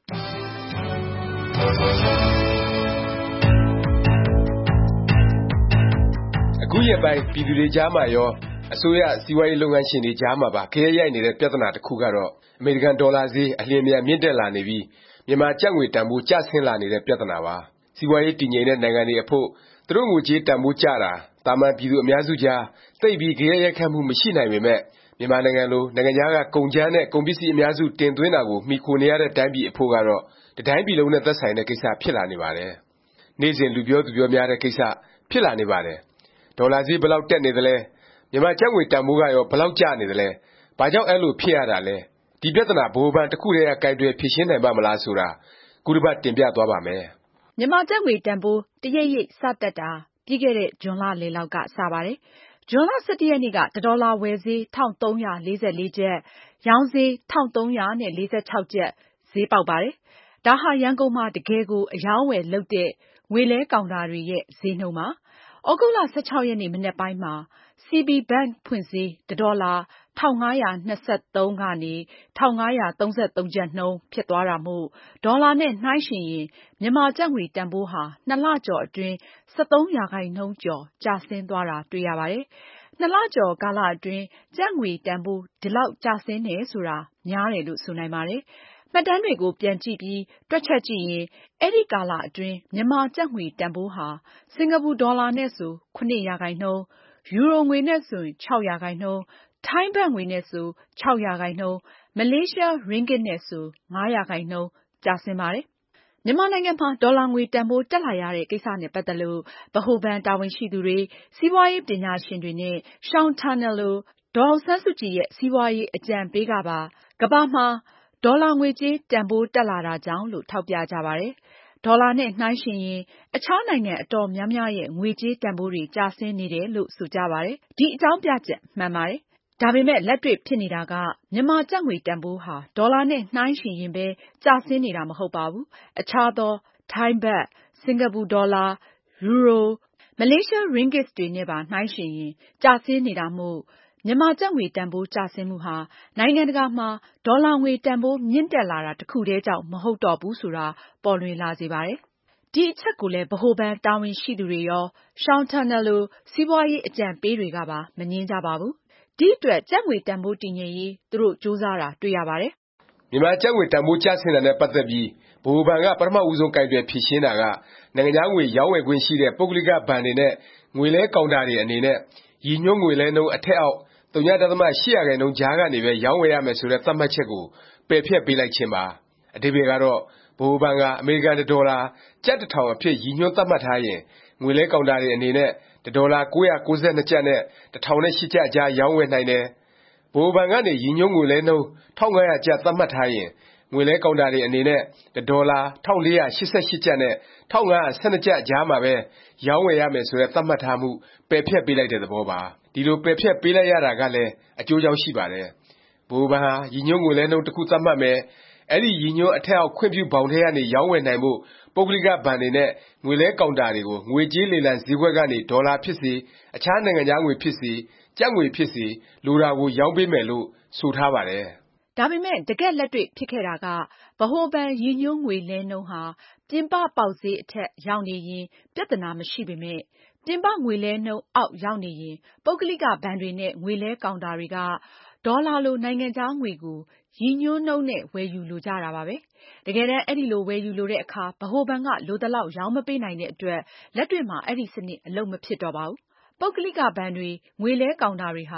[SPEAKER 15] အခုရက်ပိုင်းပြည်သူတွေကြားမှာရောအစိုးရစီးပွားရေးလုပ်ငန်းရှင်တွေကြားမှာပါခရက်ရိုက်နေတဲ့ပြဿနာတစ်ခုကတော့အမေရိကန်ဒေါ်လာဈေးအလျင်အမြန်မြင့်တက်လာနေပြီးမြန်မာကျပ်ငွေတန်ဖိုးကျဆင်းလာနေတဲ့ပြဿနာပါ။စီးပွားရေးတည်ငြိမ်တဲ့နိုင်ငံတွေအဖို့သူတို့ငွေကြေးတန်ဖိုးကျတာသာမန်ပြည်သူအများစုကြားသိပ်ပြီးဂယက်ရိုက်ခတ်မှုမရှိနိုင်ပေမယ့်မြန်မာနိုင်ငံလိုနိုင်ငံခြားကကုန်ကြမ်းနဲ့ကုန်ပစ္စည်းအများစုတင်သွင်းတာကိုမှီခိုနေရတဲ့တိုင်းပြည်အဖို့ကတော့တစ်တိုင်းပြည်လုံးနဲ့သက်ဆိုင်တဲ့ကိစ္စဖြစ်လာနေပါတယ်။နေ့စဉ်လူပြောသူပြောများတဲ့ကိစ္စဖြစ်လာနေပါတယ်။ဒေါ်လာဈေးဘယ်လောက်တက်နေသလဲမြန်မာကျပ်ငွေတန်ဖိုးကရောဘယ်လောက်ကျနေသလဲဘာကြောင့်အဲ့လိုဖြစ်ရတာလဲဒီပြဿနာဗဟိုဘဏ်တစ်ခုတည်းကကိုင်တွယ်ဖြေရှင်းနိုင်ပါမလားဆိုတာခုတစ်ပတ်တင်ပြသွားပါမယ်
[SPEAKER 6] ။မြန်မာကျပ်ငွေတန်ဖိုးတရိပ်ရိပ်စတက်တာပြီးခဲ့တဲ့ဇွန်လလယ်လောက်ကစပါတယ်။ဇွန်လ၁၁ရက်နေ့ကတစ်ဒေါ်လာဝယ်ဈေး၁၃၄၄ကျပ်ရောင်းဈေး၁၃၄၆ကျပ်ဈေးပေါက်ပါတယ်။ဒါဟာရန်ကုန်မှာတကယ်ကိုအရောင်းဝယ်လုပ်တဲ့ငွေလဲကောင်တာတွေရဲ့ဈေးနှုန်းပါ။ဩဂုတ်လ၁၆ရက်နေ့မနက်ပိုင်းမှာ စီဘီ Bank ဖွင့်ဈေးတစ်ဒေါ်လာ၁၅၂၃ကနေ ၁၅၃၃ကျပ်နှုန်းဖြစ်သွားတာမို့ဒေါ်လာနဲ့နှိုင်းယှဉ်ရင်မြန်မာကျပ်ငွေတန်ဖိုးဟာနှစ်လကျော်အတွင်း၁၃ရာခိုင်နှုန်းကျော်ကျဆင်းသွားတာတွေ့ရပါတယ်။နှစ်လကျော်ကာလအတွင်းကျပ်ငွေတန်ဖိုးဒီလောက်ကျဆင်းတယ်ဆိုတာများတယ်လို့ဆိုနိုင်ပါတယ်။မှတ်တမ်းတွေကိုပြန်ကြည့်ပြီးတွက်ချက်ကြည့်ရင်အဲဒီကာလအတွင်းမြန်မာကျပ်ငွေတန်ဖိုးဟာစင်္ကာပူဒေါ်လာနဲ့ဆို၇ရာခိုင်နှုန်းယူရိုငွေနဲ့ဆို၆ရာခိုင်နှုန်းထိုင်းဘတ်ငွေနဲ့ဆို၆ရာခိုင်နှုန်းမလေးရှားရင်းဂစ်နဲ့ဆို၅ရာခိုင်နှုန်းကျဆင်းပါတယ်။မြန်မာနိုင်ငံမှာဒေါ်လာငွေတန်ဖိုးတက်လာရတဲ့ကိစ္စနဲ့ပတ်သက်လို့ဗဟိုဘဏ်တာဝန်ရှိသူတွေစီးပွားရေးပညာရှင်တွေနဲ့ Sean Turnell လိုဒေါ်အောင်ဆန်းစုကြည်ရဲ့စီးပွားရေးအကြံပေးကပါကမ္ဘာမှာဒေါ်လာငွေကြေးတန်ဖိုးတက်လာတာကြောင့်လို့ထောက်ပြကြပါတယ်။ဒေါ်လာနဲ့နှိုင်းယှဉ်ရင်အခြားနိုင်ငံအတော်များများရဲ့ငွေကြေးတန်ဖိုးတွေကျဆင်းနေတယ်လို့ဆိုကြပါတယ်။ဒီအကြောင်းပြချက်မှန်ပါတယ်။ဒါပေမဲ့လက်တွေ့ဖြစ်နေတာကမြန်မာကျပ်ငွေတန်ဖိုးဟာဒေါ်လာနဲ့နှိုင်းယှဉ်ရင်ပဲကျဆင်းနေတာမဟုတ်ပါဘူး။အခြားသောထိုင်းဘတ်၊စင်္ကာပူဒေါ်လာ၊ယူရို၊မလေးရှားရင်းဂစ်တွေနဲ့ပါနှိုင်းယှဉ်ရင်ကျဆင်းနေတာမို့မြန်မာကျပ်ငွေတန်ဖိုးကျဆင်းမှုဟာနိုင်ငံတကာမှာဒေါ်လာငွေတန်ဖိုးမြင့်တက်လာတာတစ်ခုတည်းကြောင့်မဟုတ်တော့ဘူးဆိုတာပေါ်လွင်လာစေပါတယ်။ဒီအချက်ကိုလည်းဗဟိုဘဏ်တာဝန်ရှိသူတွေရော Sean Turnell လိုစီးပွားရေးအကြံပေးတွေကပါမငြင်းကြပါဘူး။ဒီအတွက်ကျပ်ငွေတန်ဖိုးတည်ငြိမ်ရေးသူတို့ကြိုးစားတာတွေ့ရပါတယ်
[SPEAKER 15] ။မြန်မာကျပ်ငွေတန်ဖိုးကျဆင်းတာနဲ့ပတ်သက်ပြီးဗဟိုဘဏ်ကပထမဦးဆုံးကိုင်တွယ်ဖြေရှင်းတာကနိုင်ငံခြားငွေရောင်းဝယ်ခွင့်ရှိတဲ့ပုဂ္ဂလိကဘဏ်တွေနဲ့ငွေလဲကောင်တာတွေအနေနဲ့ရည်ညွှန်းငွေလဲနှုန်းအထက်အောက်ဝ.၈ ရာခိုင်နှုန်းကြားကနေပဲရောင်းဝယ်ရမယ်ဆိုတဲ့သတ်မှတ်ချက်ကိုပယ်ဖျက်ပေးလိုက်ခြင်းပါ။အဓိပ္ပါယ်ကတော့ဗဟိုဘဏ်ကအမေရိကန်တစ်ဒေါ်လာကျပ်တစ်ထောင်အဖြစ်ရည်ညွှန်းသတ်မှတ်ထားရင်ငွေလဲကောင်တာတွေအနေနဲ့တစ်ဒေါ်လာ၉၉၂ကျပ်နဲ့တစ်ထောင်၈ကျပ်အကြားရောင်းဝယ်နိုင်တယ်။ဗဟိုဘဏ်ကနေရည်ညွှန်းငွေလဲနှုန်း၁၅၀၀ကျပ်သတ်မှတ်ထားရင်ငွေလဲကောင်တာတွေအနေနဲ့တစ်ဒေါ်လာ၁၄၈၈ကျပ်နဲ့၁၅၁၂ကျပ်အကြားမှာပဲရောင်းဝယ်ရမယ်ဆိုတဲ့သတ်မှတ်ထားမှုပယ်ဖျက်ပေးလိုက်တဲ့သဘောပါ။ဒီလိုပယ်ဖျက်ပေးလိုက်ရတာကလည်းအကျိုးကြောင့်ရှိပါတယ်။ဗဟိုဘဏ်ဟာရည်ညွှန်းငွေလဲနှုန်းတစ်ခုသတ်မှတ်မယ်။အဲဒီရည်ညွှန်းအထက်အောက်ခွင့်ပြုဘောင်ထဲကနေရောင်းဝယ်နိုင်ဖို့ပုဂ္ဂလိကဘဏ်တွေနဲ့ငွေလဲကောင်တာတွေကိုငွေကြေးလေလံဈေးကွက်ကနေဒေါ်လာဖြစ်စေအခြားနိုင်ငံခြားငွေဖြစ်စေကျပ်ငွေဖြစ်စေလိုတာကိုရောင်းပေးမယ်လို့ဆိုထားပါတယ်
[SPEAKER 6] ။ဒါပေမဲ့တကယ့်လက်တွေ့ဖြစ်ခဲ့တာကဗဟိုဘဏ်ရည်ညွှန်းငွေလဲနှုန်းဟာပြင်ပပေါက်ဈေးအထက်ရောက်နေရင်ပြဿနာမရှိပေမယ့်ပြင်ပငွေလဲနှုန်းအောက်ရောက်နေရင်ပုဂ္ဂလိကဘဏ်တွေနဲ့ငွေလဲကောင်တာတွေကဒေါ်လာလိုနိုင်ငံခြားငွေကိုရည်ညွှန်းနှုန်းနဲ့ဝယ်ယူလိုကြတာပါပဲ။တကယ်တမ်းအဲဒီလိုဝယ်ယူလိုတဲ့အခါဗဟိုဘဏ်ကလိုသလောက်ရောင်းမပေးနိုင်တဲ့အတွက်လက်တွေ့မှာအဲဒီစနစ်အလုပ်မဖြစ်တော့ပါဘူး။ပုဂ္ဂလိကဘဏ်တွေငွေလဲကောင်တာတွေဟာ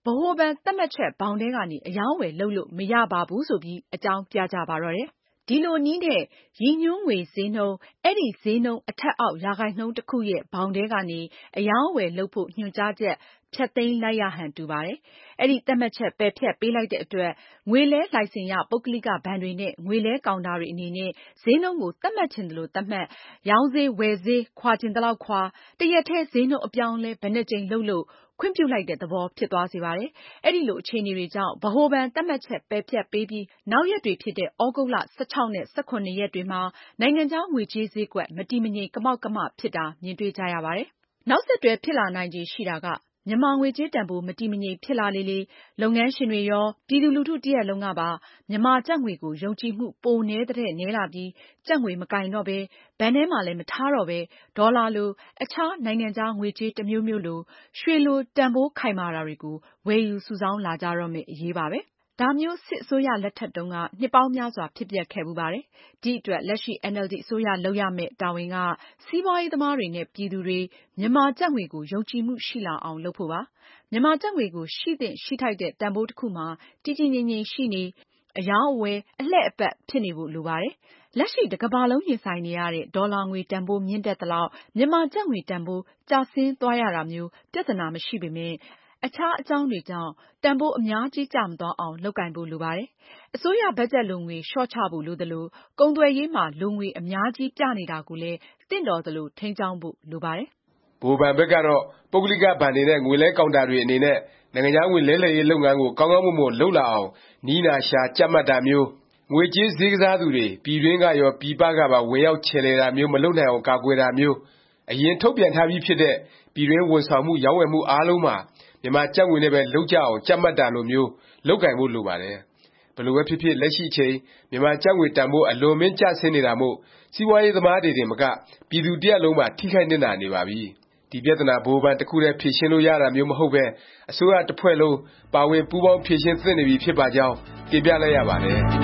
[SPEAKER 16] ဗဟိုဘဏ်သတ်မှတ်ချက်ဘောင်ထဲကနေအရောင်းဝယ်လုပ်လို့မရပါဘူးဆိုပြီးအကြောင်းပြကြပါတော့တယ်။ဒီလိုနည်းနဲ့ရည်ညွှန်းငွေဈေးနှုန်းအဲ့ဒီဈေးနှုန်းအထက်အောက်ရာခိုင်နှုန်းတစ်ခုရဲ့ဘောင်ထဲကနေအရောင်းဝယ်လုပ်ဖို့ညွှန်ကြားချက်ဖြတ်သိမ်းလိုက်ရဟန်တူပါတယ်။အဲ့ဒီသတ်မှတ်ချက်ပယ်ဖျက်ပေးလိုက်တဲ့အတွက်ငွေလဲလိုင်စင်ရပုဂ္ဂလိကဘဏ်တွေနဲ့ငွေလဲကောင်တာတွေအနေနဲ့ဈေးနှုန်းကိုသတ်မှတ်ချင်တယ်လို့သတ်မှတ်ရောင်းဈေးဝယ်ဈေးခွာချင်တဲ့လောက်ခွာတရက်ထဲဈေးနှုန်းအပြောင်းလဲဘယ်နှကြိမ်လုပ်လို့ခွင့်ပြုလိုက်တဲ့သဘောဖြစ်သွားစေပါတယ်။အဲ့ဒီလိုအခြေအနေတွေကြောင့်ဗဟိုဘဏ်သတ်မှတ်ချက်ပယ်ဖျက်ပေးပြီးနောက်ရက်တွေဖြစ်တဲ့ဩဂုတ်လ၁၆နဲ့၁၇ရက်တွေမှာနိုင်ငံခြားငွေကြေးဈေးကွက်မတည်မငြိမ်ကမောက်ကမဖြစ်တာမြင်တွေ့ကြရပါတယ်။နောက်ဆက်တွဲဖြစ်လာနိုင်ခြေရှိတာကမြန်မာငွေကြေးတန်ဖိုးမတည်မငြိမ်ဖြစ်လာလေလေလုပ်ငန်းရှင်တွေရောပြည်သူလူထုတရက်လုံးကပါမြန်မာကျပ်ငွေကိုယုံကြည်မှုပိုနည်းတဲ့နည်းလာပြီးကျပ်ငွေမကင်တော့ပဲဘဏ်ထဲမှာလည်းမထားတော့ပဲဒေါ်လာလိုအခြားနိုင်ငံခြားငွေကြေးတစ်မျိုးမျိုးလိုရွှေလိုတန်ဖိုးခိုင်မာတာတွေကိုဝယ်ယူစုဆောင်းလာကြတော့မယ့်အရေးပါပဲ။ဒါမျိုးစစ်အစိုးရလက်ထက်တုန်းကနှစ်ပေါင်းများစွာဖြစ်ပျက်ခဲ့မှုပါတယ်။ဒီအတွက်လက်ရှိ အန်အယ်လ်ဒီ အစိုးရလုပ်ရမယ့်တာဝန်ကစီးပွားရေးသမားတွေနဲ့ပြည်သူတွေမြန်မာကျပ်ငွေကိုယုံကြည်မှုရှိလာအောင်လုပ်ဖို့ပါ။မြန်မာကျပ်ငွေကိုရှိသင့်ရှိထိုက်တဲ့တန်ဖိုးတစ်ခုမှာတည်တည်ငြိမ်ငြိမ်ရှိနေအရောင်းအဝယ်အလှည့်အပတ်ဖြစ်နေဖို့လိုပါတယ်။လက်ရှိတကမ္ဘာလုံးရင်ဆိုင်နေရတဲ့ဒေါ်လာငွေတန်ဖိုးမြင့်တက်သလောက်မြန်မာကျပ်ငွေတန်ဖိုးကျဆင်းသွားရတာမျိုးပြဿနာမရှိပေမယ့်အခြားအကြောင်းတွေကြောင့်တန်ဖိုးအများကြီးကျမသွားအောင်လုပ်ကိုင်ဖို့လိုပါတယ်။အစိုးရဘတ်ဂျက်လိုငွေလျှော့ချဖို့လိုသလိုကုန်သွယ်ရေးမှာလိုငွေအများကြီးပြနေတာကိုလည်းသင့်တော်သလိုထိန်းကျောင်းဖို့လိုပါတယ်
[SPEAKER 15] ။ဗဟိုဘဏ်ဘက်ကတော့ပုဂ္ဂလိကဘဏ်တွေနဲ့ငွေလဲကောင်တာတွေအနေနဲ့နိုင်ငံခြားငွေလဲလှယ်ရေးလုပ်ငန်းကိုကောင်းကောင်းမွန်မွန်လုပ်လာအောင်နည်းနာရှာကြပ်မတ်တာမျိုးငွေကြေးဈေးကစားသူတွေပြည်တွင်းကရောပြည်ပကပါဝင်ရောက်ချယ်လှယ်တာမျိုးမလုပ်နိုင်အောင်ကာကွယ်တာမျိုးအရင်ထုတ်ပြန်ထားပြီးဖြစ်တဲ့ပြည်တွင်းဝန်ဆောင်မှုရောင်းဝယ်မှုအားလုံးမှာမြန်မာကျပ်ငွေနဲ့ပဲလုပ်ကြအောင်ကြပ်မတ်တာလိုမျိုးလုပ်ကိုင်ဖို့လိုပါတယ်။ဘယ်လိုပဲဖြစ်ဖြစ်လက်ရှိချိန်မြန်မာကျပ်ငွေတန်ဖိုးအလွန်မင်းကျဆင်းနေတာမို့စီးပွားရေးသမားတွေတင်မကပြည်သူတရပ်လုံးမှာထိခိုက်နစ်နာနေပါပြီ။ဒီပြဿနာဗဟိုဘဏ်တစ်ခုတည်းဖြေရှင်းလို့ရတာမျိုးမဟုတ်ပဲအစိုးရတစ်ဖွဲ့လုံးပါဝင်ပူးပေါင်းဖြေရှင်းသင့်နေပြီဖြစ်ပါကြောင်းတင်ပြလိုက်ရပါတယ်
[SPEAKER 2] ။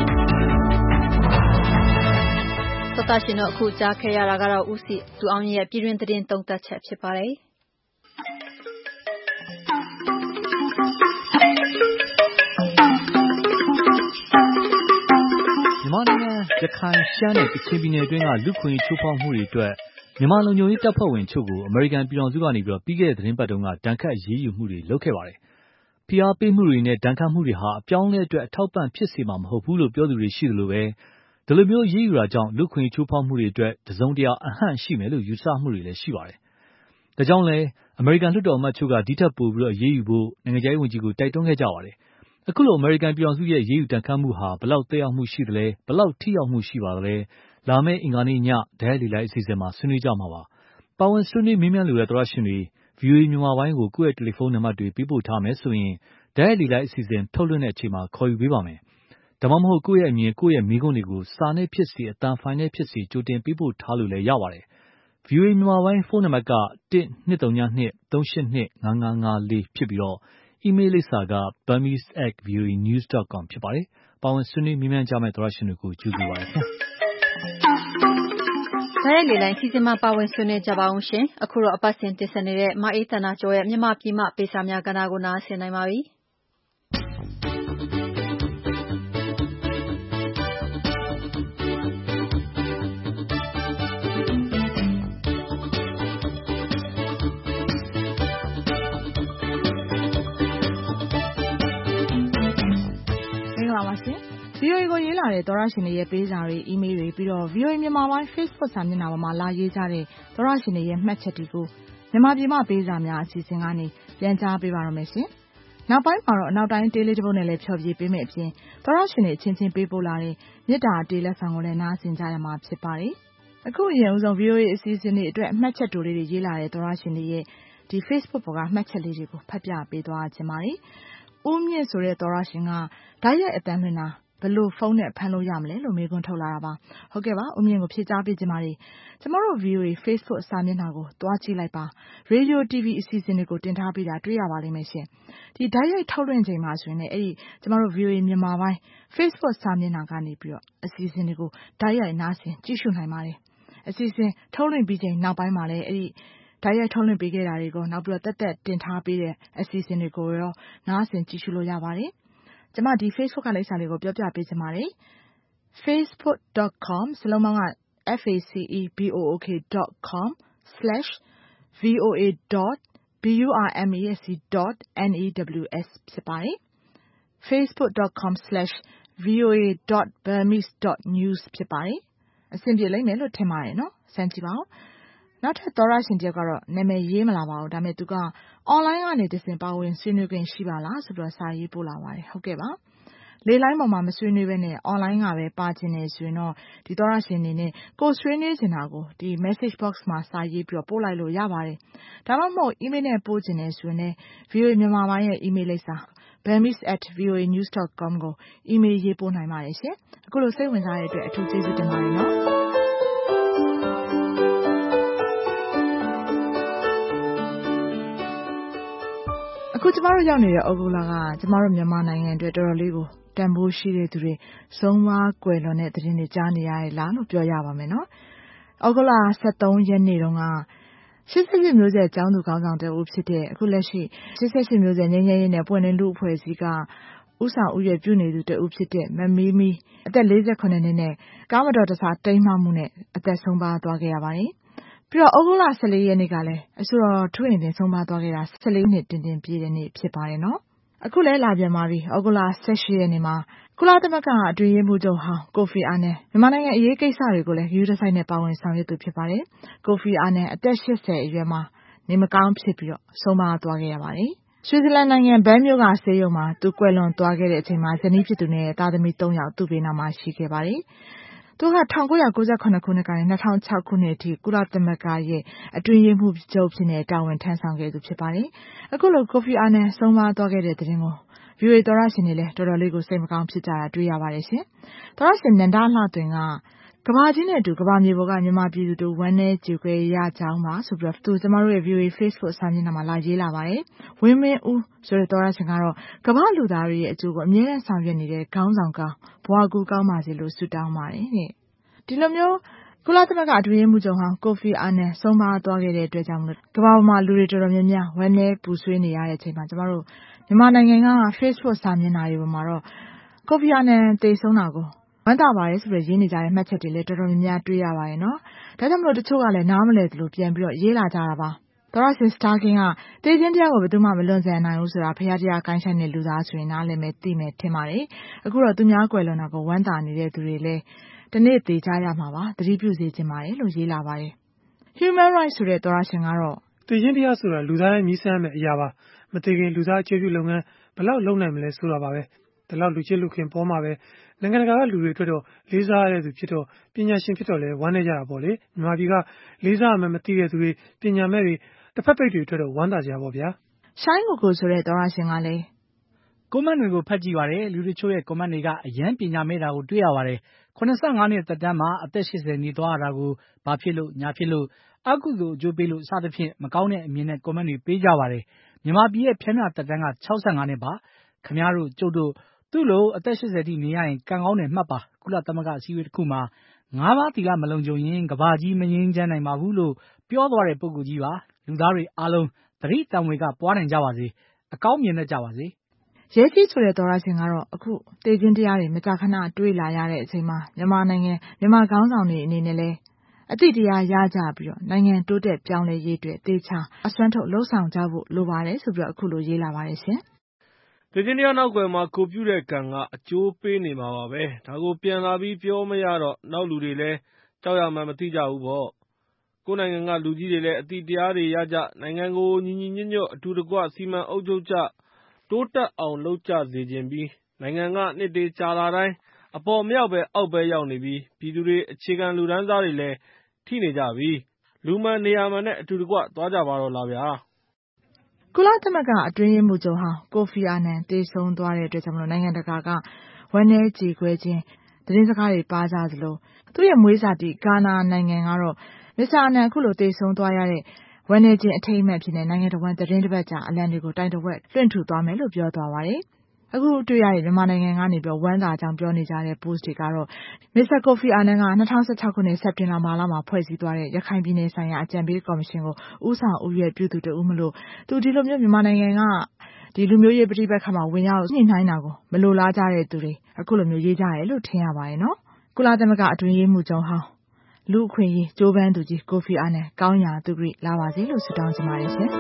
[SPEAKER 2] သောတာရှင်တို့အခုကြားခဲ့ရတာကတော့ဦးစီသူအောင်ရဲ့ပြည်တွင်းသတင်းသုံးသပ်ချက်ဖြစ်ပါတယ်။
[SPEAKER 14] မြန်မာနိုင်ငံရခိုင်ရှမ်းနဲ့ကချင်ပြည်နယ်အတွင်းကလူ့ခွင့်ရေးချိုးဖောက်မှုတွေအတွက်မြန်မာလုံခြုံရေးတပ်ဖွဲ့ဝင်အချို့ကိုအမေရိကန်ပြည်ထောင်စုကနေပြီးတော့ပြီးခဲ့တဲ့သတင်းပတ်တုန်းကဒဏ်ခတ်အရေးယူမှုတွေလုပ်ခဲ့ပါတယ်။ဖိအားပေးမှုတွေနဲ့ဒဏ်ခတ်မှုတွေဟာအပြောင်းအလဲအတွက်အထောက်ပံ့ဖြစ်စေမှာမဟုတ်ဘူးလို့ပြောသူတွေရှိသလိုပဲဒီလိုမျိုးအရေးယူတာကြောင့်လူ့ခွင့်ရေးချိုးဖောက်မှုတွေအတွက်တစုံတရာအဟန့်ရှိမယ်လို့ယူဆမှုတွေလည်းရှိပါတယ်။ဒါကြောင့်လည်းအမေရိကန်လွှတ်တော်အမတ်ချို့ကဒီထက်ပိုပြီးတော့အရေးယူဖို့နိုင်ငံခြားရေးဝန်ကြီးကိုတိုက်တွန်းခဲ့ကြပါတယ်။အခုလိုအမေရိကန်ပြည်ထောင်စုရဲ့အရေးယူဒဏ်ခတ်မှုဟာဘလောက်သက်ရောက်မှုရှိသလဲဘလောက်ထိရောက်မှုရှိပါသလဲလာမယ့်အင်္ဂါနေ့ညဒဲလီလိုက်အစီအစဉ်မှာဆွေးနွေးကြမှာပါပါဝင်ဆွေးနွေးမေးမြန်းလိုတဲ့သောရရှင်တွေ ဗွီအိုအေ မြန်မာပိုင်းကိုကိုယ့်ရဲ့တယ်လီဖုန်းနံပါတ်တွေပေးပို့ထားမယ်ဆိုရင်ဒဲလီလိုက်အစီအစဉ်ထုတ်လွှင့်တဲ့အချိန်မှာခေါ်ယူပေးပါမယ်ဒါမှမဟုတ်ကိုယ့်ရဲ့အမြင်ကိုယ့်ရဲ့မေးခွန်းတွေကိုစာနဲ့ဖြစ်စေအသံဖိုင်နဲ့ဖြစ်စေကြိုတင်ပေးပို့ထားလို့လည်းရပါတယ်ဗွီအိုအေမြန်မာပိုင်းဖုန်းနံပါတ်ကတစ်နှစ်သုံးညနှစ်သုံးရှစ်နှစ်ငါးငါးငါးလေးဖြစ်ပြီးတော့အီးမေးလ်လိပ်စာက burmese at v o a news dot com ဖြစ်ပါတယ်။ပါဝင်ဆွေးနွေးမြန်းကြမယ့်သောရရှင်တွေကိုကျေးဇူးပါရစေ။
[SPEAKER 2] ဒါရဲ့လေလိုင်းစီစဉ်မှာပါဝင်ဆွေးနွေးကြပါအောင်ရှင်။အခုတော့အပတ်စဉ်တင်ဆက်နေတဲ့မအေးသန္တာကျော်ရဲ့မြန်မာပြည်မှပေးစာများကဏ္ဍကိုနားဆင်နိုင်ပါပြီ။
[SPEAKER 6] ဗွီအိုအေကိုရေးလာတဲ့သောရရှင်တွေရဲ့ပေးစာတွေအီးမေးလ်တွေပြီးတော့ ဗွီအိုအေမြန်မာပိုင်း Facebook စာမျက်နှာပေါ်မှာလာရေးကြတဲ့သောရရှင်တွေရဲ့မှတ်ချက်တွေကိုမြန်မာပြည်မှပေးစာများအစီအစဉ်ကနေပြန်ကြားပေးပါရမယ်ရှင်။နောက်ပိုင်းမှာတော့အနောက်တိုင်းတေးလေးတစ်ပုဒ်နဲ့လည်းဖြောပြပေးမယ့်အပြင်သောရရှင်တွေအချင်းချင်းပေးပို့လာတဲ့မေတ္တာတေးလက်ဆောင်ကိုလည်းနားဆင်ကြရမှာဖြစ်ပါတယ်။အခုအရင်ဦးဆုံး ဗွီအိုအေအစီအစဉ်တွေအတွက်မှတ်ချက်တိုလေးတွေရေးလာတဲ့သောရရှင်တွေရဲ့ဒီ Facebook ပေါ်ကမှတ်ချက်လေးတွေကိုဖတ်ပြပေးသွားခြင်းပါတယ်။ဦးမြင့်ဆိုတဲ့သောရရှင်ကဓာတ်ရိုက်အသံလွှင့်တာဘယ်လိုဖုန်းနဲ့ဖမ်းလို့ရမလဲလို့မေးခွန်းထုတ်လာတာပါဟုတ်ကဲ့ပါဦးမြင့်ကိုဖြေကြားပေးကြပါမယ်ကျမတို့ ဗွီအိုအေ Facebook စာမျက်နှာကိုတွားကြည့်လိုက်ပါ Radio တီဗီ အစီအစဉ်တွေကိုတင်ထားပေးတာတွေ့ရပါလိမ့်မယ်ရှင်ဒီဓာတ်ရိုက်ထုတ်လွှင့်ချိန်မှာဆိုရင်လည်းအဲ့ဒီကျမတို့ ဗွီအိုအေ မြန်မာပိုင်း Facebook စာမျက်နှာကနေပြီးတော့အစီအစဉ်တွေကိုဓာတ်ရိုက်နားဆင်ကြည့်ရှုနိုင်ပါတယ်အစီအစဉ်ထုတ်လွှင့်ပြီးချိန်နောက်ပိုင်းမှာလည်းအဲ့ဒီတိုက်ရိုက်ထုတ်လွှင့်ပေးခဲ့တာတွေကိုနောက်ပြီးတော့တက်တက်တင်ထားပေးတဲ့အစီအစဉ်တွေကိုရောနားဆင်ကြည့်ရှုလို့ရပါတယ်။ကျွန်မဒီ Facebook ကလိပ်စာလေးကိုပြောပြပေးချင်ပါတယ်။ facebook dot com စလုံးပေါင်းက f a c e b o o k dot com slash voa dot burmese dot news ဖြစ်ပါတယ်။ facebook dot com slash voa dot burmese dot news ဖြစ်ပါတယ်။အဆင်ပြေလိမ့်မယ်လို့ထင်ပါတယ်နော်။စမ်းကြည့်ပါဦး။နောက်ထပ်သောရရှင်တယောက်ကတော့နာမည်ရေးမလာပါဘူး။ဒါပေမဲ့သူက online ကနေတဆင့်ပါဝင်ဆွေးနွေးခွင့်ရှိပါလားဆိုတော့စာရေးပို့လာပါတယ်။ဟုတ်ကဲ့ပါ။လေလိုင်းပေါ်မှာမဆွေးနွေးဘဲနဲ့ online ကပဲပါချင်နေဆိုရင်တော့ဒီသောရရှင်အနေနဲ့ကိုဆွေးနွေးချင်တာကိုဒီ message box မှာစာရေးပြီးတော့ပို့လိုက်လို့ရပါတယ်။ဒါမှမဟုတ် email နဲ့ပို့ချင်နေဆိုရင်လည်း ဗွီအိုအေ မြန်မာပိုင်းရဲ့ email လိပ်စာ burmese at voa news dot com ကို email ရေးပို့နိုင်ပါတယ်ရှင်။အခုလိုစိတ်ဝင်စားတဲ့အတွက်အထူးကျေးဇူးတင်ပါတယ်နော်။အခုကျမတို့ရောက်နေတဲ့ဩဂုတ်လကကျမတို့မြန်မာနိုင်ငံအတွက်တော်တော်လေးကိုတန်ဖိုးရှိတဲ့သူတွေဆုံးမကွယ်လွန်တဲ့သတင်းတွေကြားနေရတယ်လားလို့ပြောရပါမယ်နော်။ဩဂုတ်လဆယ့်သုံးရက်နေ့တုန်းကရှစ်ဆယ့်ရှစ်မျိုးဆက်ကျောင်းသူခေါင်းဆောင်တဦးဖြစ်တဲ့အခုလက်ရှိရှစ်ဆယ့်ရှစ်မျိုးဆက်ငြိမ်းချမ်းရေးနဲ့ပွင့်လင်းလူ့အဖွဲ့အစည်းကဥဆောင်ဥရပြုနေသူတဦးဖြစ်တဲ့မမီမီအသက်လေးဆယ့်ခုနှစ်နှစ်နဲ့ကားမတော်တဆတိမ်းမှမှုနဲ့အသက်ဆုံးပါသွားခဲ့ရပါတယ်။ပြီးတော့ဩဂုတ်လဆယ့်လေးရက်နေ့ကလည်းအဆိုတော်ထွေးရင်တင်ဆုံးပါသွားခဲ့တာဆယ့်လေးနှစ်တင်တင်ပြည့်တဲ့နေ့ဖြစ်ပါတယ်နော်။အခုလည်းလာပြန်ပါပြီ။ဩဂုတ်လဆယ့်ရှစ်ရက်နေ့မှာကုလသမဂ္ဂအတွင်းရေးမှူးချုပ်ဟောင်းကိုဖီအာနန်မြန်မာနိုင်ငံအရေးကိစ္စတွေကိုလည်းယူတစ်ဆိုင်နဲ့ပါဝင်ဆောင်ရွက်သူဖြစ်ပါတယ်။ကိုဖီအာနန်အသက်ရှစ်ဆယ်အရွယ်မှာနေမကောင်းဖြစ်ပြီးတော့ဆုံးပါသွားခဲ့ရပါတယ်။ဆွစ်ဇာလန်နိုင်ငံဘန်းမြို့ကဆေးရုံမှာသူကွယ်လွန်သွားခဲ့တဲ့အချိန်မှာဇနီးဖြစ်သူနဲ့သားသမီးသုံးယောက်သူ့ဘေးနားမှာရှိခဲ့ပါတယ်။သူက၁၉၉၇ခုနှစ်ကနေ၂၀၀၆ခုနှစ်အထိကုလသမဂ္ဂရဲ့အတွင်းရေးမှူးချုပ်ဖြစ်နေတာဝန်ထမ်းဆောင်ခဲ့သူဖြစ်ပါတယ်။အခုလိုကိုဖီအာနန်ဆုံးပါသွားခဲ့တဲ့သတင်းကိုဗွီအိုအေသောရရှင်တွေလည်းတော်တော်လေးကိုစိတ်မကောင်းဖြစ်ကြတာတွေ့ရပါတယ်ရှင်။သောရရှင်နန္ဒလှသွင်ကကဘာကြီးနဲ့အတူကဘာမြေပေါ်ကမြန်မာပြည်သူတို့ဝမ်းနဲ့ကြေကွဲရကြောင်းပါဆိုပြီးတော့သူကျမတို့ရဲ့ ဗွီအိုအေ Facebook စာမျက်နှာမှာလာရေးလာပါတယ်။ဝင်းမင်းဦးဆိုတဲ့သောရရှင်ကတော့ကဘာလူသားတွေရဲ့အကျိုးကိုအမြဲတမ်းဆောင်ရွက်နေတဲ့ခေါင်းဆောင်ကောင်းဘဝကူကောင်းပါစေလို့ဆုတောင်းပါတယ်တဲ့။ဒီလိုမျိုးကုလသမဂ္ဂအတွင်းရေးမှူးချုပ်ဟောင်းကိုဖီအာနန်ဆုံးပါသွားခဲ့တဲ့အတွက်ကြောင့်မလို့ကဘာပေါ်မှာလူတွေတော်တော်များများဝမ်းနဲ့ပူဆွေးနေရတဲ့အချိန်မှာကျမတို့မြန်မာနိုင်ငံက Facebook စာမျက်နှာတွေပေါ်မှာတော့ကိုဖီအာနန်သေဆုံးတာကိုဝမ်းသာပါတယ်ဆိုပြီးရေးနေကြတဲ့မှတ်ချက်တွေလည်းတော်တော်များများတွေ့ရပါတယ်နော်။ဒါကြောင့်မလို့တချို့ကလည်းနားမလည်သလိုပြန်ပြီးတော့ရေးလာကြတာပါ။သောရရှင်စတာကင်းကတေးချင်းတရားကိုဘယ်သူမှမလွန်ဆန်နိုင်ဘူးဆိုတာဖရားတရားကိုင်းဆိုင်တဲ့လူသားဆိုရင်နားလည်မယ်သိမယ်ထင်ပါတယ်။အခုတော့သူများကွယ်လွန်တာကိုဝမ်းသာနေတဲ့သူတွေလည်းဒီနေ့သေကြရမှာပါသတိပြုစေချင်ပါတယ်လို့ရေးလာပါတယ်။ Human Rights ဆိုတဲ့သောရရှင်ကတော့
[SPEAKER 11] တေးချင်းတရားဆိုတာလူသားတိုင်းမြည်ဆန်းမယ်အရာပါမသေးခင်လူသားအခြေပြုလုပ်ငန်းဘယ်လောက်လုပ်နိုင်မလဲဆိုတာပါပဲ။ဒါလောက်လူချင်းလူခင်ပေါ်မှာပဲနိုင်ငံတကာကလူတွေအတွက်တော့လေးစားရတဲ့သူဖြစ်တော့ပညာရှင်ဖြစ်တော့လဲဝမ်းနေကြတာပေါ့လေမြန်မာပြည်ကလေးစားမှမသိတဲ့သူတွေပညာမဲ့တွေတစ်ဖက်ပိတ်တွေအတွက်တော့ဝမ်းသာကြပါဗျာ
[SPEAKER 6] ။ရှိုင်းကိုကိုဆိုတဲ့သောရရှင်ကလည်း
[SPEAKER 17] ကွန်မန့်တွေကိုဖတ်ကြည့်ပါတယ်လူတချို့ရဲ့ကွန်မန့်တွေကအရန်ပညာမဲ့တာကိုတွေ့ရပါတယ်ခုနှစ်ဆယ့်ငါးနှစ်သက်တမ်းမှာအသက်ရှစ်ဆယ်နေသွားရတာကိုဘာဖြစ်လို့ညာဖြစ်လို့အကုသိုလ်အကျိုးပေးလို့စသဖြင့်မကောင်းတဲ့အမြင်နဲ့ကွန်မန့်တွေပေးကြပါတယ်မြန်မာပြည်ရဲ့ဖြန်းမြသက်တမ်းက၆ဆယ့်ငါးနှစ်ပါခင်ဗျားတို့ကျုပ်တို့သူ့လိုအသက်ရှစ်ဆယ်ထိနေရရင်ကံကောင်းတယ်မှတ်ပါကုလသမဂ္ဂအစည်းအဝေးတစ်ခုမှာငါးပါးသီလမလုံခြုံရင်ကဘာကြီးမငြိမ်းချမ်းနိုင်ပါဘူးလို့ပြောသွားတဲ့ပုဂ္ဂိုလ်ကြီးပါလူသားတွေအားလုံးသတိတံဝေကပွားနိုင်ကြပါစေအကောင်းမြင်တတ်ကြပါစေ
[SPEAKER 6] ရဲကြီးဆိုတဲ့သောရရှင်ကတော့အခုတေချင်းတရားတွေမကြာခဏတွေ့လာရတဲ့အချိန်မှာမြန်မာနိုင်ငံမြန်မာခေါင်းဆောင်တွေအနေနဲ့လဲအတိတရားရကြပြီးတော့နိုင်ငံတိုးတက်ပြောင်းလဲရေးအတွက်တေချာအစွမ်းထုတ်လှုံ့ဆော်ကြဖို့လိုပါတယ်ဆိုပြီးတော့အခုလိုရေးလာပါတယ်ရှင်
[SPEAKER 5] ။တေချင်းတရားနောက်ွယ်မှာကိုပြုတဲ့ကံကအကျိုးပေးနေမှာပါပဲ။ဒါကိုပြန်လာပြီးပြောမရတော့နောက်လူတွေလည်းကြောက်ရမှန်းမသိကြဘူးပေါ့။ကိုယ်နိုင်ငံကလူကြီးတွေလည်းအတိတရားတွေရကြနိုင်ငံကိုညီညီညွတ်ညွတ်အတူတကွစီမံအုပ်ချုပ်ကြတိုးတက်အောင်လုပ်ကြစေချင်ပြီးနိုင်ငံကနှစ်တွေကြာလာတိုင်းအပေါ်မရောက်ပဲအောက်ပဲရောက်နေပြီးပြည်သူတွေအခြေခံလူတန်းစားတွေလည်းထိနေကြပြီလူမှန်နေရာမှန်နဲ့အတူတကွသွားကြပါတော့လားဗျာ
[SPEAKER 6] ကုလသမဂ္ဂအတွင်းရေးမှူးချုပ်ဟောင်းကိုဖီအာနန်သေဆုံးသွားတဲ့အတွက်ကြောင့်မလို့နိုင်ငံတကာကဝမ်းနည်းကြေကွဲခြင်းသတင်းစကားတွေပါကြသလိုသူ့ရဲ့မွေးစာတီဂါနာနိုင်ငံကတော့မစ္စတာအာနန်အခုလိုသေဆုံးသွားရတဲ့ဝမ်းနည်းခြင်းအထိမ်းအမှတ်ဖြစ်နေနိုင်ငံတော်ဝန်သတင်းတစ်ပတ်ကြာအလံတွေကိုတိုင်တဝက်လွှင့်ထူသွားမယ်လို့ပြောသွားပါတယ်အခုတွေ့ရတဲ့မြန်မာနိုင်ငံကနေပြီးဝမ်းသာကြောင်းပြောနေကြတဲ့ post တွေကတော့မစ္စတာကိုဖီအာနန်က၂၀၁၆ခုနှစ်စက်တင်ဘာလမှာဖွဲ့စည်းသွားတဲ့ရခိုင်ပြည်နယ်ဆိုင်ရာအကြံပေးကော်မရှင်ကိုဦးဆောင်ဦးရွက်ပြုသူတဦးမလို့သူဒီလိုမျိုးမြန်မာနိုင်ငံကဒီလူမျိုးရေးပဋိပက္ခမှာဝင်ရောက်ညှိနှိုင်းတာကိုမလိုလားကြတဲ့သူတွေအခုလိုမျိုးရေးကြတယ်လို့ထင်ရပါတယ်နော်ကုလသမဂ္ဂအတွင်းရေးမှူးချုပ်ဟောင်းလူအခွင့်အရေးကြိုးပမ်းသူကြီးကိုဖီအာနန်ကောင်းရာသူတွေလာပါစေလို့ဆုတောင်းချင်ပါတယ်ရှင်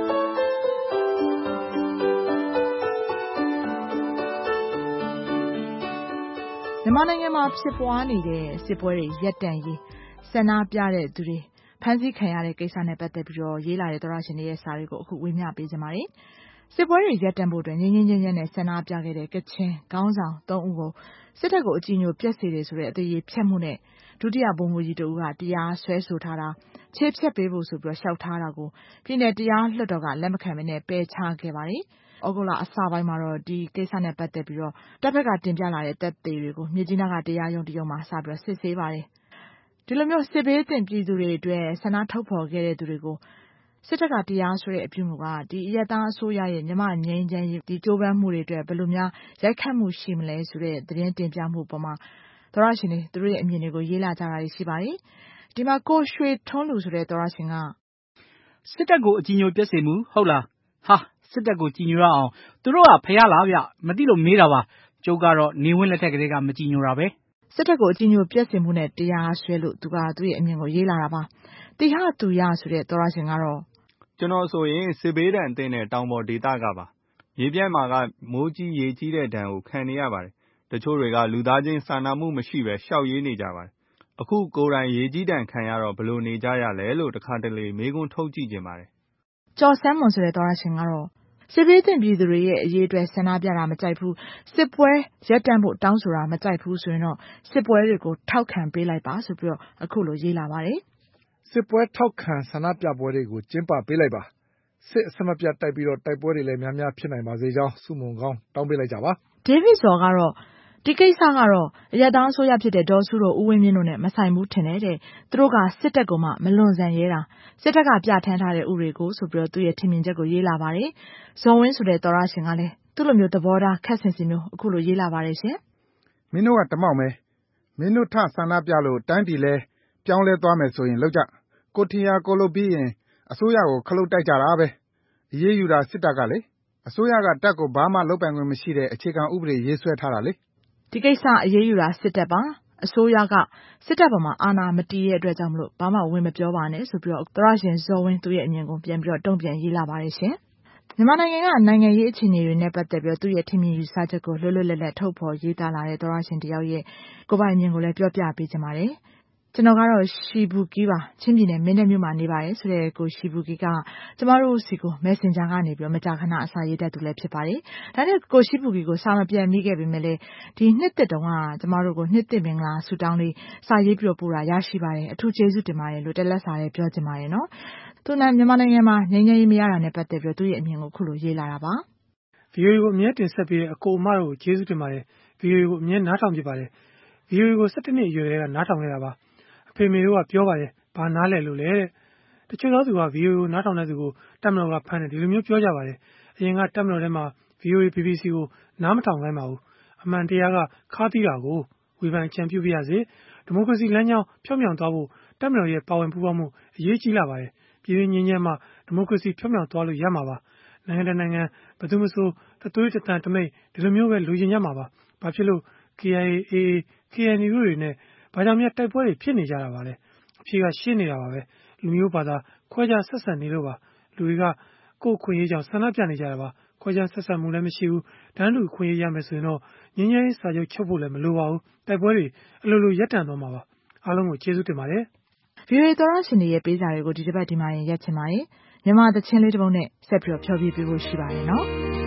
[SPEAKER 6] မြန်မာနိုင်ငံမှာဖြစ်ပွားနေတဲ့စစ်ပွဲတွေရပ်တန့်ရေးဆန္ဒပြတဲ့သူတွေဖမ်းဆီးခံရတဲ့ကိစ္စနဲ့ပတ်သက်ပြီးတော့ရေးလာတဲ့သောရရှင်တွေရဲ့စာတွေကိုအခုဝေမျှပေးကြပါမယ်။စစ်ပွဲတွေရပ်တန့်ဖို့အတွက်ငြင်းငြင်းချင်းချင်းနဲ့ဆန္ဒပြခဲ့တဲ့ကချင်ခေါင်းဆောင်သုံးဦးကိုစစ်တပ်ကိုအကြည်ညိုပြက်စေတယ်ဆိုတဲ့အသေးရေးဖြတ်မှုနဲ့ဒုတိယဗိုလ်မှူးကြီးတဦးကတရားစွဲဆိုထားတာခြေဖြတ်ပေးဖို့ဆိုပြီးတော့လျှောက်ထားတာကိုပြည်내တရားလွှတ်တော်ကလက်မခံဘဲနဲ့ပယ်ချခဲ့ပါတယ်။ဩဂုတ်လအစပိုင်းမှာတော့ဒီကိစ္စနဲ့ပတ်သက်ပြီးတော့တပ်ဘက်ကတင်ပြလာတဲ့တပ်သေးတွေကိုမြေကြီးနားကတရားရုံးတရုံးမှာစပြီးတော့စစ်ဆေးပါတယ်။ဒီလိုမျိုးစစ်ဘေးသင့်ပြည်သူတွေအတွက်ဆန္ဒထုတ်ဖော်ခဲ့တဲ့သူတွေကိုစစ်တပ်ကတရားစွဲတဲ့အပြုမှုကဒီအရက်သားအစိုးရရဲ့မြန်မာငြိမ်းချမ်းရေးဒီကြိုးပမ်းမှုတွေအတွက်ဘယ်လိုများရိုက်ခတ်မှုရှိမလဲဆိုတဲ့သတင်းတင်ပြမှုပေါ်မှာသောရရှင်တွေသူတို့ရဲ့အမြင်တွေကိုရေးလာကြတာရှိပါတယ်။ဒီမှာကိုရွှေထွန်းလူဆိုတဲ့သောရရှင်က
[SPEAKER 17] စစ်တပ်ကိုအကြည်ညိုပြက်စေမှုဟုတ်လားဟာစစ်တပ်ကိုကြည်ညိုရအောင်သူတို့ကဖျားလားဗျမသိလို့မေးတာပါကျုပ်ကတော့နေဝင်းလက်ထက်ကလေးကမကြည်ညိုတာပဲ
[SPEAKER 6] စစ်တပ်ကိုအကြည်ညိုပြက်စေမှုနဲ့တရားစွဲလို့သူကသူ့ရဲ့အမြင်ကိုရေးလာတာပါတိဟသူရဆိုတဲ့သောရရှင်ကတော့
[SPEAKER 18] ကျွန်တော်ဆိုရင်စစ်ဘေးဒဏ်အသင့်တဲ့တောင်ပေါ်ဒေသကပါမြေပြန့်မှာကမိုးကြီးရေကြီးတဲ့ဒဏ်ကိုခံနေရပါတယ်တချို့တွေကလူသားချင်းစာနာမှုမရှိပဲရှောက်ရေးနေကြပါတယ်အခုကိုယ်တိုင်ရေကြီးဒဏ်ခံရတော့ဘယ်လိုနေကြရလဲလို့တခါတလေမေးခွန်းထုတ်ကြည့်ခြင်းပါတယ်
[SPEAKER 6] ကျော်ဆန်းမွန်ဆိုတဲ့သောရရှင်ကတော့စစ်ဘေးသင့်ပြည်သူတွေရဲ့အရေးအတွက်ဆန္ဒပြတာမကြိုက်ဘူးစစ်ပွဲရပ်တန့်ဖို့တောင်းဆိုတာမကြိုက်ဘူးဆိုရင်တော့စစ်ပွဲတွေကိုထောက်ခံပေးလိုက်ပါဆိုပြီးတော့အခုလိုရေးလာပါတယ်
[SPEAKER 10] စစ်ပွဲထောက်ခံဆန္ဒပြပွဲတွေကိုကျင်းပပေးလိုက်ပါစစ်အစမပြတ်တိုက်ပြီးတော့တိုက်ပွဲတွေလည်းများများဖြစ်နိုင်ပါစေကြောင်းဆုမွန်ကောင်းတောင်းပေးလိုက်ကြပါ
[SPEAKER 6] ဒေးဗစ်ဇော်ကတော့ဒီကိစ္စကတော့အရတောင်းအစိုးရဖြစ်တဲ့ဒေါ်စုတို့ဦးဝင်းမြင့်တို့နဲ့မဆိုင်ဘူးထင်တယ်တဲ့သူတို့ကစစ်တပ်ကမှမလွန်ဆန်ရဲတာစစ်တပ်ကပြဋ္ဌာန်းထားတဲ့ဥတွေကိုဆိုပြီးတော့သူ့ရဲ့ထင်မြင်ချက်ကိုရေးလာပါတယ်ဇော်ဝင်းဆိုတဲ့သောရရှင်ကလည်းသူ့လိုမျိုးသဘောထားခက်ဆင်ဆင်မျိုးအခုလိုရေးလာပါတယ်ရှင်
[SPEAKER 10] မင်းတို့ကတမောက်မဲမင်းတို့ထဆန္ဒပြလို့တိုင်းပြည်လဲပြောင်းလဲသွားမယ်ဆိုရင်လောက်ကြကိုထင်ရကိုလုပ်ပြီးရင်အစိုးရကိုခလုတ်တိုက်ကြတာပဲအရေးယူတာစစ်တပ်ကလေအစိုးရကတပ်ကိုဘာမှလုပ်ပိုင်ခွင့်မရှိတဲ့အခြေခံဥပဒေရေးဆွဲထားတာလေ
[SPEAKER 6] ဒီကိစ္စအရေးယူတာစစ်တပ်ပါအစိုးရကစစ်တပ်ပေါ်မှာအာဏာမတည်ရဲ့အတွက်ကြောင့်မလို့ဘာမှဝင်မပြောပါနဲ့ဆိုပြီးတော့သောရရှင်ဇော်ဝင်းသူ့ရဲ့အမြင်ကိုပြန်ပြီးတော့တုံ့ပြန်ရေးလာပါတယ်ရှင်မြန်မာနိုင်ငံကနိုင်ငံရေးအခြေအနေတွေနဲ့ပတ်သက်ပြီးတော့သူ့ရဲ့ထင်မြင်ယူဆချက်ကိုလွတ်လွတ်လပ်လပ်ထုတ်ဖော်ရေးသားလာတဲ့သောရရှင်တယောက်ရဲ့ကိုယ်ပိုင်အမြင်ကိုလည်းပြောပြပေးချင်ပါတယ်ကျွန်တော်ကတော့ရှီဘူကီးပါချင်းပြည်နယ်မင်းတပ်မြို့မှာနေပါတယ်ဆိုတဲ့ကိုရှီဘူကီးကကျမတို့စီကို Messenger ကနေပြီးတော့မကြာခဏအစာရေးတတ်သူလည်းဖြစ်ပါတယ်ဒါနဲ့ကိုရှီဘူကီးကိုစာမပြန်မိခဲ့ပေမဲ့လည်းဒီနှစ်သက်တုန်းကကျမတို့ကိုနှစ်သက်မင်္ဂလာဆုတောင်းလေးစာရေးပြီးတော့ပို့တာရရှိပါတယ်အထူးကျေးဇူးတင်ပါတယ်လို့တက်လက်စာလေးပြောချင်ပါတယ်နော်သူနဲ့မြန်မာနိုင်ငံမှာငြိမ်းချမ်းရေးမရတာနဲ့ပတ်သက်ပြီးတော့သူ့ရဲ့အမြင်ကိုခုလိုရေးလာတာပါ
[SPEAKER 19] ဗီအိုအေ ကိုအမြဲတင်ဆက်ပေးတဲ့အကိုအမတို့ကိုကျေးဇူးတင်ပါတယ် ဗီအိုအေ ကိုအမြဲနားထောင်ဖြစ်ပါတယ် ဗီအိုအေ ကို၁၁နှစ်အရွယ်ကနားထောင်ခဲ့တာပါအဖေမေတို့ကပြောပါတယ်ဘာနားလဲလို့လဲတဲ့တချို့သောသူက ဗီအိုအေ ကိုနားထောင်တဲ့သူကိုတပ်မတော်ကဖမ်းတယ်ဒီလိုမျိုးပြောကြပါတယ်အရင်ကတပ်မတော်ထဲမှာ ဗီအိုအေ ဘီဘီစီ ကိုနားမထောင်ခိုင်းပါဘူးအမှန်တရားကခါးသီးတာကိုဝေဖန်အကြံပြုပြရစေဒီမိုကရေစီလမ်းကြောင်းဖြောင်းမြောင်သွားဖို့တပ်မတော်ရဲ့ပါဝင်ပူးပေါင်းမှုအရေးကြီးလာပါတယ်ပြည်တွင်းငြိမ်းချမ်းမှဒီမိုကရေစီဖြောင်းမြောင်သွားလို့ရမှာပါနိုင်ငံတကာနိုင်ငံဘယ်သူမှမဆိုတသွေးတသံတမိတ်ဒီလိုမျိုးပဲလူကျင်ကြမှာပါဘာဖြစ်လို့ ကေအိုင်အေ အေအေ ကေအန်ယူ တွေနဲ့ဘာကြောင့်များတိုက်ပွဲတွေဖြစ်နေကြတာပါလဲအဖြေကရှင်းနေတာပါပဲလူမျိုးဘာသာခွဲခြားဆက်ဆံနေလို့ပါလူတွေကကိုယ်ခွင့်ရေးကြောင့်ဆန္ဒပြနေကြတာပါခွဲခြားဆက်ဆံမှုလည်းမရှိဘူးတန်းတူခွင့်ရေးရမယ်ဆိုရင်တော့ငြိမ်းချမ်းရေးစာချုပ်ချုပ်ဖို့လည်းမလိုပါဘူးတိုက်ပွဲတွေအလိုလိုရပ်တန့်သွားမှာပါအားလုံးကိုကျေးဇူးတင်ပါတယ်
[SPEAKER 6] ဗီအိုအေ သောရရှင်တွေရဲ့ပေးစာတွေကိုဒီတစ်ပတ်ဒီမှာရင်ရက်ချင်ပါတယ်မြန်မာသချင်းလေးတစ်ပုဒ်နဲ့ဆက်ပြီးတော့ဖျော်ဖြေပေးဖို့ရှိပါတယ်နော်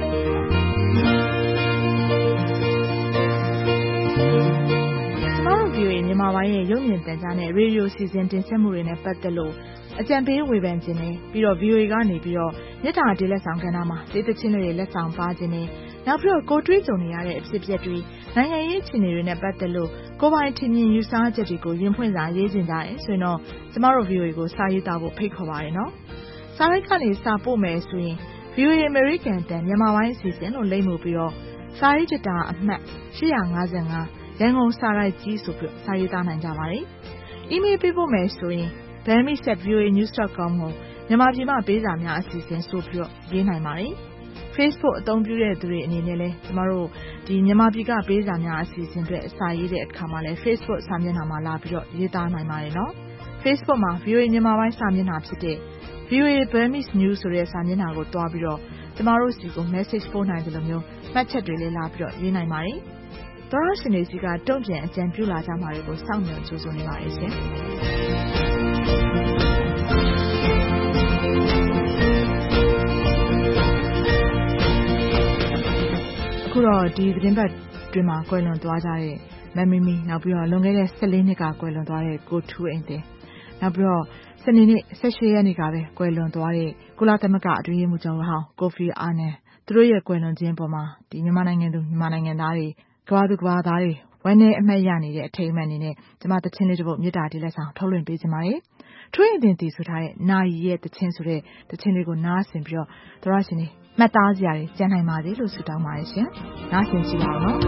[SPEAKER 6] ဗီအိုအေမြန်မာပိုင်းရဲ့ရုပ်မြင်သံကြားနဲ့ရေဒီယိုစီစဉ်တင်ဆက်မှုတွေနဲ့ပတ်သက်လို့အကြံပေးဝေဖန်ခြင်းနဲ့ပြီးတော့ ဗီအိုအေ ကနေပြီးတော့မြစ်တာတေးလက်ဆောင်ကဏ္ဍမှာတေးသချင်းတွေလက်ဆောင်ပါခြင်းနဲ့နောက်ပြီးတော့ကိုတွေးကြုံနေရတဲ့အဖြစ်အပျက်တွေနိုင်ငံရေးအခြေအနေတွေနဲ့ပတ်သက်လို့ကိုယ်ပိုင်ထင်မြင်ယူဆချက်တွေကိုရင်ဖွင့်စာရေးခြင်းကြတယ်ဆိုရင်တော့ကျမတို့ ဗီအိုအေ ကိုစာရေးသားဖို့ဖိတ်ခေါ်ပါတယ်နော်စာရိုက်ကနေစာပို့မယ်ဆိုရင် ဗီအိုအေ American တန်မြန်မာပိုင်းအစီအစဉ်လို့လိမ့်မှုပြီးတော့စာရေးကျတာအမှတ်eight five fiveရန်ကုန်စာရိုက်ကြီးဆိုပြီးစာရေးသားနိုင်ကြပါတယ်။ အီးမေးလ်ပေးဖို့မယ်ဆိုရင် burmese at v o a news dot com ကိုမြန်မာပြည်မှာပေးစာများအစီအစဉ်ဆိုပြီးရေးနိုင်ပါတယ်။ Facebook အသုံးပြုတဲ့သူတွေအနေနဲ့လည်းကျမတို့ဒီမြန်မာပြည်ကပေးစာများအစီအစဉ်တွေအစာရေးတဲ့အခါမှာလည်း Facebook စာမျက်နှာမှာလာပြီးတော့ရေးသားနိုင်ပါတယ်နော်။ Facebook မှာ ဗီအိုအေ မြန်မာပိုင်းစာမျက်နှာဖြစ်တဲ့ ဗီအိုအေ Burmese News ဆိုတဲ့စာမျက်နှာကိုတွားပြီးတော့ကျမတို့စီကို message ပို့နိုင်တယ်လို့မျိုးမှတ်ချက်တွေလည်းလာပြီးတော့ရေးနိုင်ပါတယ်။သောရရှင်တွေစီကတုံ့ပြန်အကြံပြုလာကြမှာတွေကိုစောင့်မျှော်ကြိုဆိုနေပါတယ်ရှင်။အခုတော့ဒီသတင်းပတ်တွင်မှာကွယ်လွန်သွားကြတဲ့မမီမီနောက်ပြီးတော့လွန်ခဲ့တဲ့one fourနှစ်ကကွယ်လွန်သွားတဲ့ကိုထူးအိမ်တင်နောက်ပြီးတော့စနေနေ့one eightရက်နေ့ကပဲကွယ်လွန်သွားတဲ့ကုလသမဂ္ဂအတွင်းရေးမှူးချုပ်ဟောင်းကိုဖီအာနန်သူတို့ရဲ့ကွယ်လွန်ခြင်းပေါ်မှာဒီမြန်မာနိုင်ငံသူမြန်မာနိုင်ငံသားတွေကမ္ဘာသူကမ္ဘာသားတွေဝမ်းနည်းအမှတ်ရနေတဲ့အထိမ်းအမှတ်အနေနဲ့ကျမသချင်းလေးတစ်ပုဒ်မြစ်တာဒီလက်ဆောင်ထုတ်လွှင့်ပေးချင်ပါတယ်။ထွေးရင်တင်တည်ဆိုထားတဲ့နာရီရဲ့သချင်းဆိုတဲ့သချင်းလေးကိုနားဆင်ပြီးတော့သောရရှင်တွေမှတ်သားစရာတွေကျန်နိုင်ပါစေလို့ဆုတောင်းပါတယ်ရှင်။နားဆင်ကြည့်ပါဦးနော်။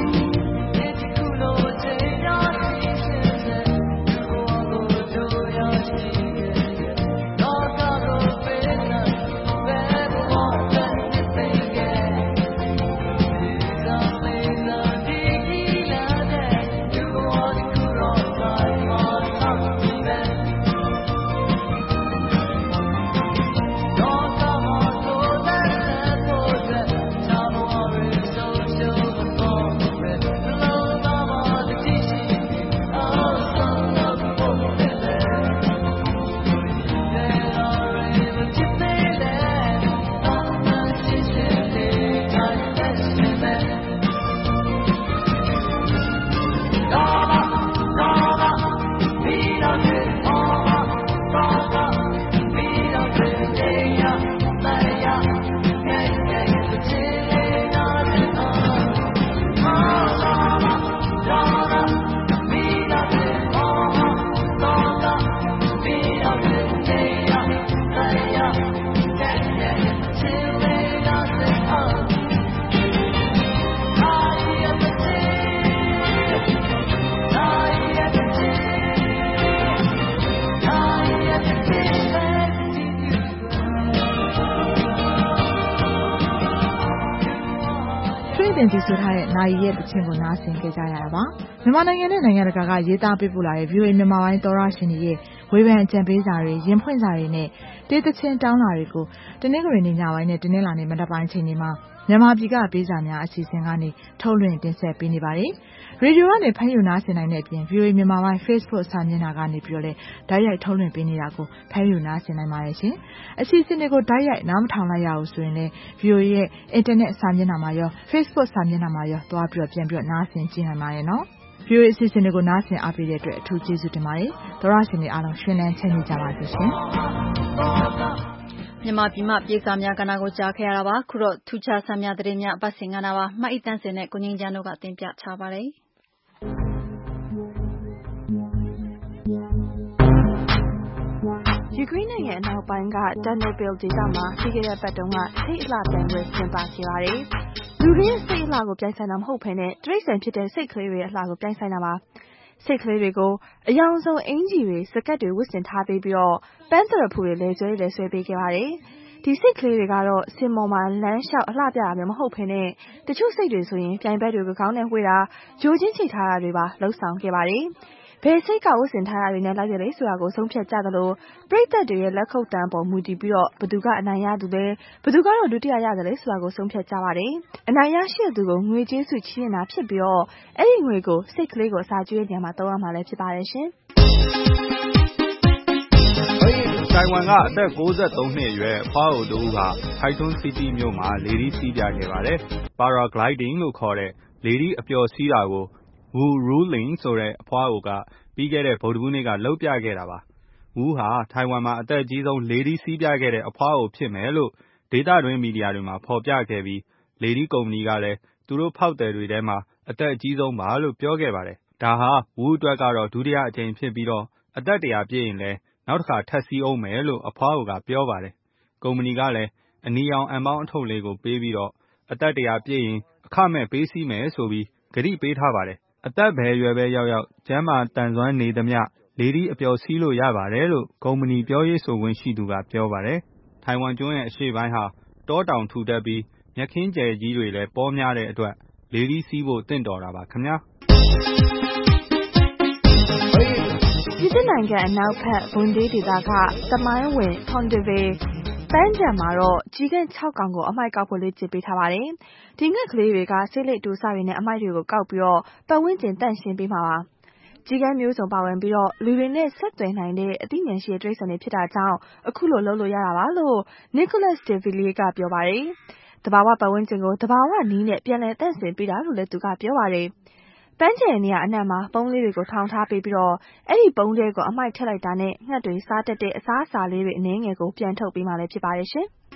[SPEAKER 6] တင်တည်ဆိုထားတဲ့နာရီရဲ့သချင်းကိုနားဆင်ကြကြရတာပါမြန်မာနိုင်ငံနဲ့နိုင်ငံတကာကရေးသားပေးပို့လာတဲ့ ဗီအိုအေ မြန်မာပိုင်းသောရရှင်တွေရဲ့ဝေဖန်အကြံပေးစာတွေရင်ဖွင့်စာတွေနဲ့တေးသချင်းတောင်းလာတွေကိုတနင်္ဂနွေနေ့ညပိုင်းနဲ့တနင်္လာနေ့မနက်ပိုင်းချိန်တွေမှာမြန်မာပြည်ကပေးစာများအစီအစဉ်ကနေထုတ်လွှင့်တင်ဆက်ပေးနေပါတယ်ရေဒီယိုကနေဖမ်းယူနားဆင်နိုင်တဲ့အပြင် ဗီအိုအေ မြန်မာပိုင်း Facebook စာမျက်နှာကနေပြီးတော့လည်းဓာတ်ရိုက်ထုတ်လွှင့်ပေးနေတာကိုဖမ်းယူနားဆင်နိုင်ပါတယ်ရှင်အစီအစဉ်တွေကိုဓာတ်ရိုက်နားမထောင်လိုက်ရဘူးဆိုရင်လည်း ဗီအိုအေ ရဲ့အင်တာနက်စာမျက်နှာမှာရော Facebook စာမျက်နှာမှာရောသွားပြီးတော့ပြန်ပြီးတော့နားဆင်ကြည့်နိုင်ပါတယ်နော်ဗီအိုအေအစီအစဉ်တွေကိုနားဆင်အားပေးတဲ့အတွက်အထူးကျေးဇူးတင်ပါတယ်သောရရှင်တွေအားလုံးရှင်လန်းချမ်းမြေ့ကြပါစေရှင်
[SPEAKER 2] မြန်မာပြည်မှာပြေစာများကဏ္ဍကိုကြားခဲ့ရတာပါခုတော့ထူးခြားဆန်းများသတင်းများအပတ်စဉ်ကဏ္ဍပါမှတ်အတန်းစင်နဲ့ကိုငင်းချမ်းတို့ကတင်ပြချပါတယ်
[SPEAKER 20] ယူကရိန်းနိုင်ငံအနောက်ပိုင်းကဒန်နိုဘယ်ဒေသမှာပြီးခဲ့တဲ့ပတ်တုန်းကစိတ်အလှပြိုင်ပွဲကျင်းပခဲ့ပါတယ်လူတွေရဲ့စိတ်အလှကိုပြိုင်ဆိုင်တာမဟုတ်ဘဲနဲ့တရိတ်ဆန်ဖြစ်တဲ့စိတ်ကလေးတွေရဲ့အလှကိုပြိုင်ဆိုင်တာပါစိတ်ကလေးတွေကိုအယောင်ဆုံးအင်ဂျီတွေစကတ်တွေဝတ်ဆင်ထားပေးပြီးတော့ပန်းသရဖူတွေလည်းကျွဲလည်းဆွဲပေးခဲ့ပါတယ်ဒီစိတ်ကလေးတွေကတော့စင်မော်မှာလမ်းလျှောက်အလှပြတာမျိုးမဟုတ်ဘဲနဲ့တချို့စိတ်တွေဆိုရင်ပြိုင်ဘက်တွေကိုခေါင်းနဲ့ဝှေ့တာဂျိုချင်းချိထားတာတွေပါလှုပ်ဆောင်ခဲ့ပါတယ်ဘယ်စိတ်ကဝတ်ဆင်ထားတာတွေနဲ့လိုက်တယ်လေဆိုတာကိုဆုံးဖြတ်ကြသလိုပရိသတ်တွေရဲ့လက်ခုပ်တန်းပေါ်မူတည်ပြီးတော့ဘသူကအနိုင်ရသူလဲဘသူကတော့ဒုတိယရတယ်လဲဆိုတာကိုဆုံးဖြတ်ကြပါတယ်အနိုင်ရရှိသူကိုငွေကြေးစုချီးမြှင့်တာဖြစ်ပြီးတော့အဲ့ဒီငွေကိုစိတ်ကလေးကိုအစာကျွေးနေမှာသုံးရမှာလည်းဖြစ်ပါတယ်ရှင်
[SPEAKER 18] တိုင်ဝမ်ကအသက်၉၃နှစ်အရွယ်အဖွားအိုတူကထိုက်ထွန်းစီးတီးမြို့မှာလေဒီစီးပြခဲ့ပါတယ်။ Paragliding လို့ခေါ်တဲ့လေဒီအပျော်စီးတာကို Wu Ruling ဆိုတဲ့အဖွားအိုကပြီးခဲ့တဲ့ဗုဒ္ဓဟူးနေ့ကလုပ်ပြခဲ့တာပါ။ Wu ဟာထိုင်ဝမ်မှာအသက်အကြီးဆုံးလေဒီစီးပြခဲ့တဲ့အဖွားအိုဖြစ်မယ်လို့ဒေသတွင်းမီဒီယာတွေမှာဖော်ပြခဲ့ပြီးလေဒီကုမ္ပဏီကလည်းသူတို့ဖောက်သည်တွေထဲမှာအသက်အကြီးဆုံးပါလို့ပြောခဲ့ပါတယ်။ဒါဟာ Wu အတွက်ကတော့ဒုတိယအကြိမ်ဖြစ်ပြီးတော့အသက်တရာပြည့်ရင်လည်းနောက်တစ်ခါထပ်စီးအောင်မယ်လို့အဖွားအိုကပြောပါတယ်။ကုမ္ပဏီကလည်းအနီရောင်အန်ပေါင်းအထုပ်လေးကိုပေးပြီးတော့အသက်တရာပြည့်ရင်အခအခမဲ့ပေးစည်းမယ်ဆိုပြီးကတိပေးထားပါတယ်။အသက်ဘယ်အရွယ်ပဲရောက်ရောက်ကျန်းမာသန်စွမ်းနေသမျှလေထီးအပျော်စီးလို့ရပါတယ်လို့ကုမ္ပဏီပြောရေးဆိုခွင့်ရှိသူကပြောပါတယ်။ထိုင်ဝမ်ကျွန်းရဲ့အရှေ့ပိုင်းဟာတောတောင်ထူထပ်ပြီးမြက်ခင်းကျယ်ကြီးတွေလည်းပေါများတဲ့အတွက်လေထီးစီးဖို့သင့်တော်တာပါခင်ဗျာ။
[SPEAKER 20] ပြည်သစ်နိုင်ငံအနောက်ဘက်ဝန်ဒေးဒေသကသမိုင်းဝင် Pontville ပန်းခြံမှာတော့ကြီးကန်း၆ကောင်ကိုအမိုက်ကောက်ဖို့လေ့ကျင့်ပေးထားပါတယ်။ဒီငှက်ကလေးတွေကဆေးလိပ်တူစတွေနဲ့အမိုက်တွေကိုကောက်ပြီးတော့ပတ်ဝန်းကျင်တန့်ရှင်းပေးမှာပါ။ကြီးကန်းမျိုးစုံပါဝင်ပြီးတော့လူတွေနဲ့ဆက်သွယ်နိုင်တဲ့အသိဉာဏ်ရှိတဲ့တိရစ္ဆာန်တွေဖြစ်တာကြောင့်အခုလိုလုပ်လို့ရတာပါလို့ Nicolas de Villiers ကပြောပါတယ်။တဘာဝပတ်ဝန်းကျင်ကိုတဘာဝနည်းနဲ့ပြန်လည်တန့်စင်ပေးတာလို့လည်းသူကပြောပါတယ်။ပန်းခြံနေရာအနှံ့မှာပုံးလေးတွေကိုထောင်ထားပေးပြီးတော့အဲ့ဒီပုံးတွေကိုအမိုက်ထည့်လိုက်တာနဲ့ငှက်တွေစားတတ်တဲ့အစားအစာလေးတွေအနည်းငယ်ကိုပြန်ထုတ်ပေးမှလည်းဖြစ်ပါတယ်ရှင်
[SPEAKER 18] ။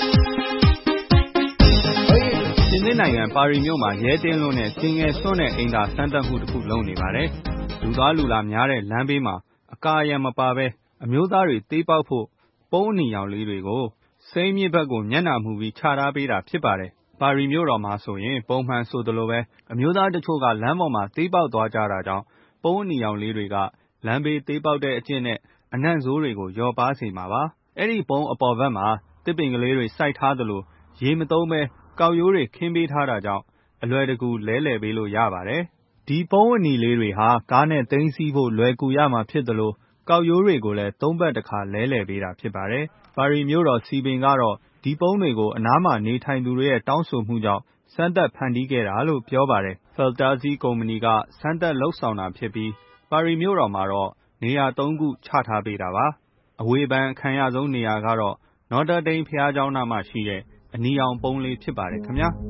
[SPEAKER 18] ပြင်သစ်နိုင်ငံပါရီမြို့မှာရဲတင်းလုံးနဲ့စင်ငယ်စွန့်တဲ့အိမ်သာစမ်းသပ်မှုတစ်ခုလုပ်နေပါတယ်။လူသားလူလာများတဲ့လမ်းဘေးမှာအကာအရံမပါဘဲအမျိုးသားတွေသေးပေါက်ဖို့ပုံးအနီရောင်လေးတွေကိုစိမ်းမြစ်ဘက်ကိုမျက်နှာမူပြီးခြာထားပေးတာဖြစ်ပါတယ်။ပါရီမြို့တော်မှာဆိုရင်ပုံမှန်ဆိုသလိုပဲအမျိုးသားတချို့ကလမ်းပေါ်မှာသေးပေါက်သွားကြတာကြောင့်ပုံးအနီရောင်လေးတွေကလမ်းဘေးသေးပေါက်တဲ့အကျင့်နဲ့အနံ့ဆိုးတွေကိုလျော့ပါစေမှာပါ။အဲ့ဒီပုံးအပေါ်ဘက်မှာတစ်ပင်ကလေးတွေစိုက်ထားသလိုရေမသုံးပဲကောက်ရိုးတွေခင်းပေးထားတာကြောင့်အလွယ်တကူလဲလှယ်ပေးလို့ရပါတယ်။ဒီပုံးအနီလေးတွေဟာကားနဲ့သိမ်းဆည်းဖို့လွယ်ကူရမှာဖြစ်သလိုကောက်ရိုးတွေကိုလည်းသုံးပတ်တစ်ခါလဲလှယ်ပေးတာဖြစ်ပါတယ်။ပါရီမြို့တော်စီပင်ကတော့ဒီပုံးတွေကိုအနားမှာနေထိုင်သူတွေရဲ့တောင်းဆိုမှုကြောင့်စမ်းသပ်ဖန်တီးခဲ့တာလို့ပြောပါတယ်။ Feltazi ကုမ္ပဏီကစမ်းသပ်လုပ်ဆောင်တာဖြစ်ပြီးပါရီမြို့တော်မှာတော့နေရာသုံးခုချထားပေးတာပါ။အဝေဖန်အခံရဆုံးနေရာကတော့ Notre Dame ဘုရားကျောင်းနားမှာရှိတဲ့အနီရောင်ပုံးလေးဖြစ်ပါတယ်ခင်ဗျာ။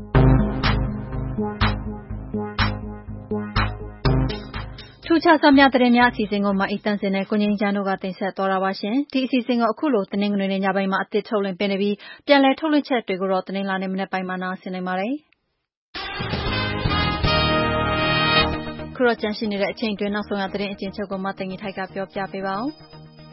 [SPEAKER 2] ထူးခြားစွာများသတင်းများအစီအစဉ်ကိုမအိသန့်စင်နဲ့ကိုငြိမ်းချမ်းတို့ကတင်ဆက်သွားတာပါရှင်။ဒီအစီအစဉ်ကိုအခုလိုတင်းငွေနေ့ညပိုင်းမှာအသစ်ထုတ်လွှင့်ပေးနေပြီးပြန်လည်ထုတ်လွှင့်ချက်တွေကိုတော့တင်းလာနေမနေ့ပိုင်းမှာနားဆင်နိုင်ပါတယ်။ခုတော့ကြန့်ရှိနေတဲ့အချိန်တွင်နောက်ဆုံးရသတင်းအကျဉ်းချုပ်ကိုမသိင်္ဂီထိုက်ကပြောပြပေးပါဦး။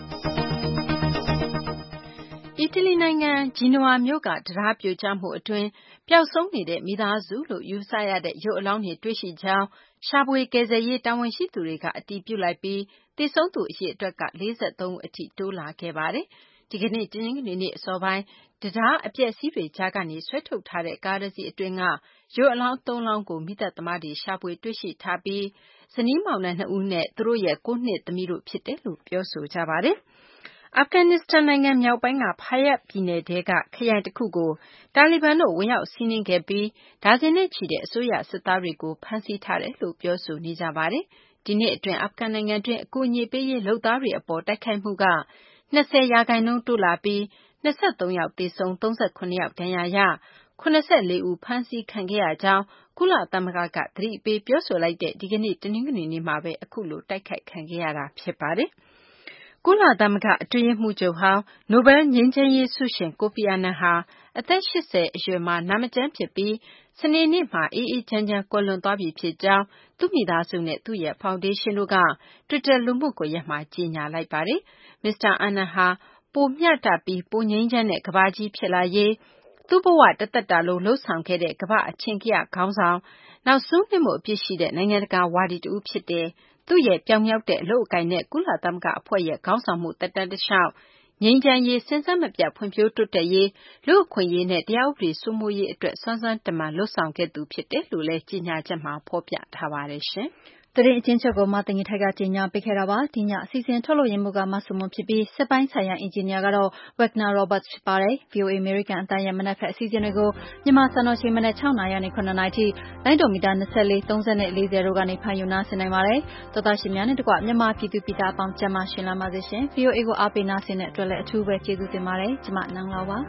[SPEAKER 3] အီတလီနိုင်ငံဂျီနိုဝါမြို့ကတရားပြိုကျမှုအတွင်းပျောက်ဆုံးနေတဲ့မိသားစုလို့ယူဆရတဲ့ရုပ်အလောင်းတွေတွေ့ရှိကြောင်းရှာဖွေကယ်ဆယ်ရေးတာဝန်ရှိသူတွေကအတည်ပြုလိုက်ပြီးသေဆုံးသူအရေအတွက်က၄၃ဦးအထိတိုးလာခဲ့ပါတယ်။ဒီကနေ့တင်းငွေနေ့အစောပိုင်းတရားအပျက်စီးတွေကြားကနေဆွဲထုတ်ထားတဲ့ကားတစ်စီးအတွင်းကရုပ်အလောင်းသုံးလောင်းကိုမိသက်သမားတွေရှာဖွေတွေ့ရှိထားပြီးဇနီးမောင်နှံနှစ်ဦးနဲ့သူတို့ရဲ့ကိုးနှစ်သမီးတို့ဖြစ်တယ်လို့ပြောဆိုကြပါတယ်။အာဖဂန်နစ္စတန်နိုင်ငံမြောက်ပိုင်းကဖာယတ်ပြည်နယ်ထဲကခရိုင်တစ်ခုကိုတာလီဘန်တို့ဝင်ရောက်စီးနင်းခဲ့ပြီးဒါဇင်နဲ့ချီတဲ့အစိုးရစစ်သားတွေကိုဖမ်းဆီးထားတယ်လို့ပြောဆိုနေကြပါတယ်။ဒီနှစ်အတွင်းအာဖဂန်နိုင်ငံတွင်းအကူအညီပေးရေးလုပ်သားတွေအပေါ်တိုက်ခိုက်မှုက၂၀ရာခိုင်နှုန်းတိုးလာပြီး၂၃ယောက်သေဆုံး၃၇ယောက်ဒဏ်ရာရ၇၄ဦးဖမ်းဆီးခံခဲ့ရကြောင်းကုလသမဂ္ဂကသတိပေးပြောဆိုလိုက်တဲ့ဒီကနေ့တနင်္ဂနွေနေ့မှာပဲအခုလိုတိုက်ခိုက်ခံခဲ့ရတာဖြစ်ပါတယ်။ကုလသမဂ္ဂအတွင်းရေးမှူးချုပ်ဟောင်းနိုဘဲလ်ငြိမ်းချမ်းရေးဆုရှင်ကိုဖီအာနန်ဟာအသက်၈၀အရွယ်မှာနာမကျန်းဖြစ်ပြီးစနေနေ့မှာအေးအေးချမ်းချမ်းကွယ်လွန်သွားပြီဖြစ်ကြောင်းသူ့မိသားစုနဲ့သူ့ရဲ့ဖောင်ဒေးရှင်းတို့ကတွစ်တာလူမှုကွန်ရက်မှာကြေညာလိုက်ပါတယ်။မစ္စတာအာနန်ဟာပိုမျှတပြီးပိုငြိမ်းချမ်းတဲ့ကမ္ဘာကြီးဖြစ်လာရေးသူ့ဘဝတသက်တာလုံးလှုပ်ဆောင်ခဲ့တဲ့ကမ္ဘာအထင်ကရခေါင်းဆောင်နောက်ဆုံးနှစ်မှုအပြစ်ရှိတဲ့နိုင်ငံတကာဝါဒီတဦးဖြစ်တယ်သူ့ရဲ့ပြောင်မြောက်တဲ့အလုပ်အကိုင်နဲ့ကုလသမဂ္ဂအဖွဲ့ရဲ့ခေါင်းဆောင်မှုတက်တန်းတစ်လျှောက်ငြိမ်းချမ်းရေးစဉ်ဆက်မပြတ်ဖွံ့ဖြိုးတိုးတက်ရေးလူ့အခွင့်အရေးနဲ့တရားဥပဒေစိုးမိုးရေးအတွက်စွမ်းစွမ်းတမန်လှုပ်ဆောင်ခဲ့သူဖြစ်တယ်လို့လည်းကြေညာချက်မှာဖော်ပြထားပါတယ်ရှင်။သတင်းအချင်းချုပ်ကိုမသိင်္ဂီထိုက်ကကြေညာပေးခဲ့တာပါ။ဒီညအစီအစဉ်ထုတ်လို့ရမှုကမဆုမွန်ဖြစ်ပြီးစက်ပိုင်းဆိုင်ရာအင်ဂျင်နီယာကတော့ Wagner Roberts ဖြစ်ပါတယ်။ ဗီအိုအေ American အသံရဲ့မနက်ဖက်အစီအစဉ်တွေကိုမြန်မာစံတော်ချိန်မနက်၆နာရီကနေ၇နာရီထိလိုင်းဒိုမီတာ၂၄ ၃၀နဲ့၄၀တို့ကနေဖမ်းယူနားဆင်နိုင်ပါတယ်။သောသားရှင်များနဲ့တကွမြန်မာပြည်သူပြည်သားအပေါင်းကျန်းမာရှင်လာပါစေရှင်။ ဗီအိုအေကိုအားပေးနားဆင်တဲ့အတွက်လည်းအထူးပဲကျေးဇူးတင်ပါတယ်။ကျွန်မနန်းလောင်ပါ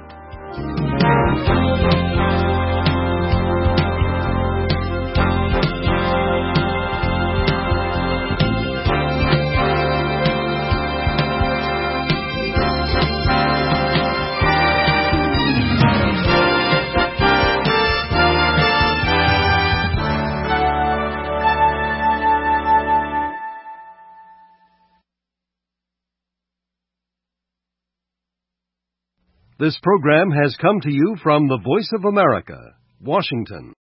[SPEAKER 1] This program has come to you from the Voice of America, Washington.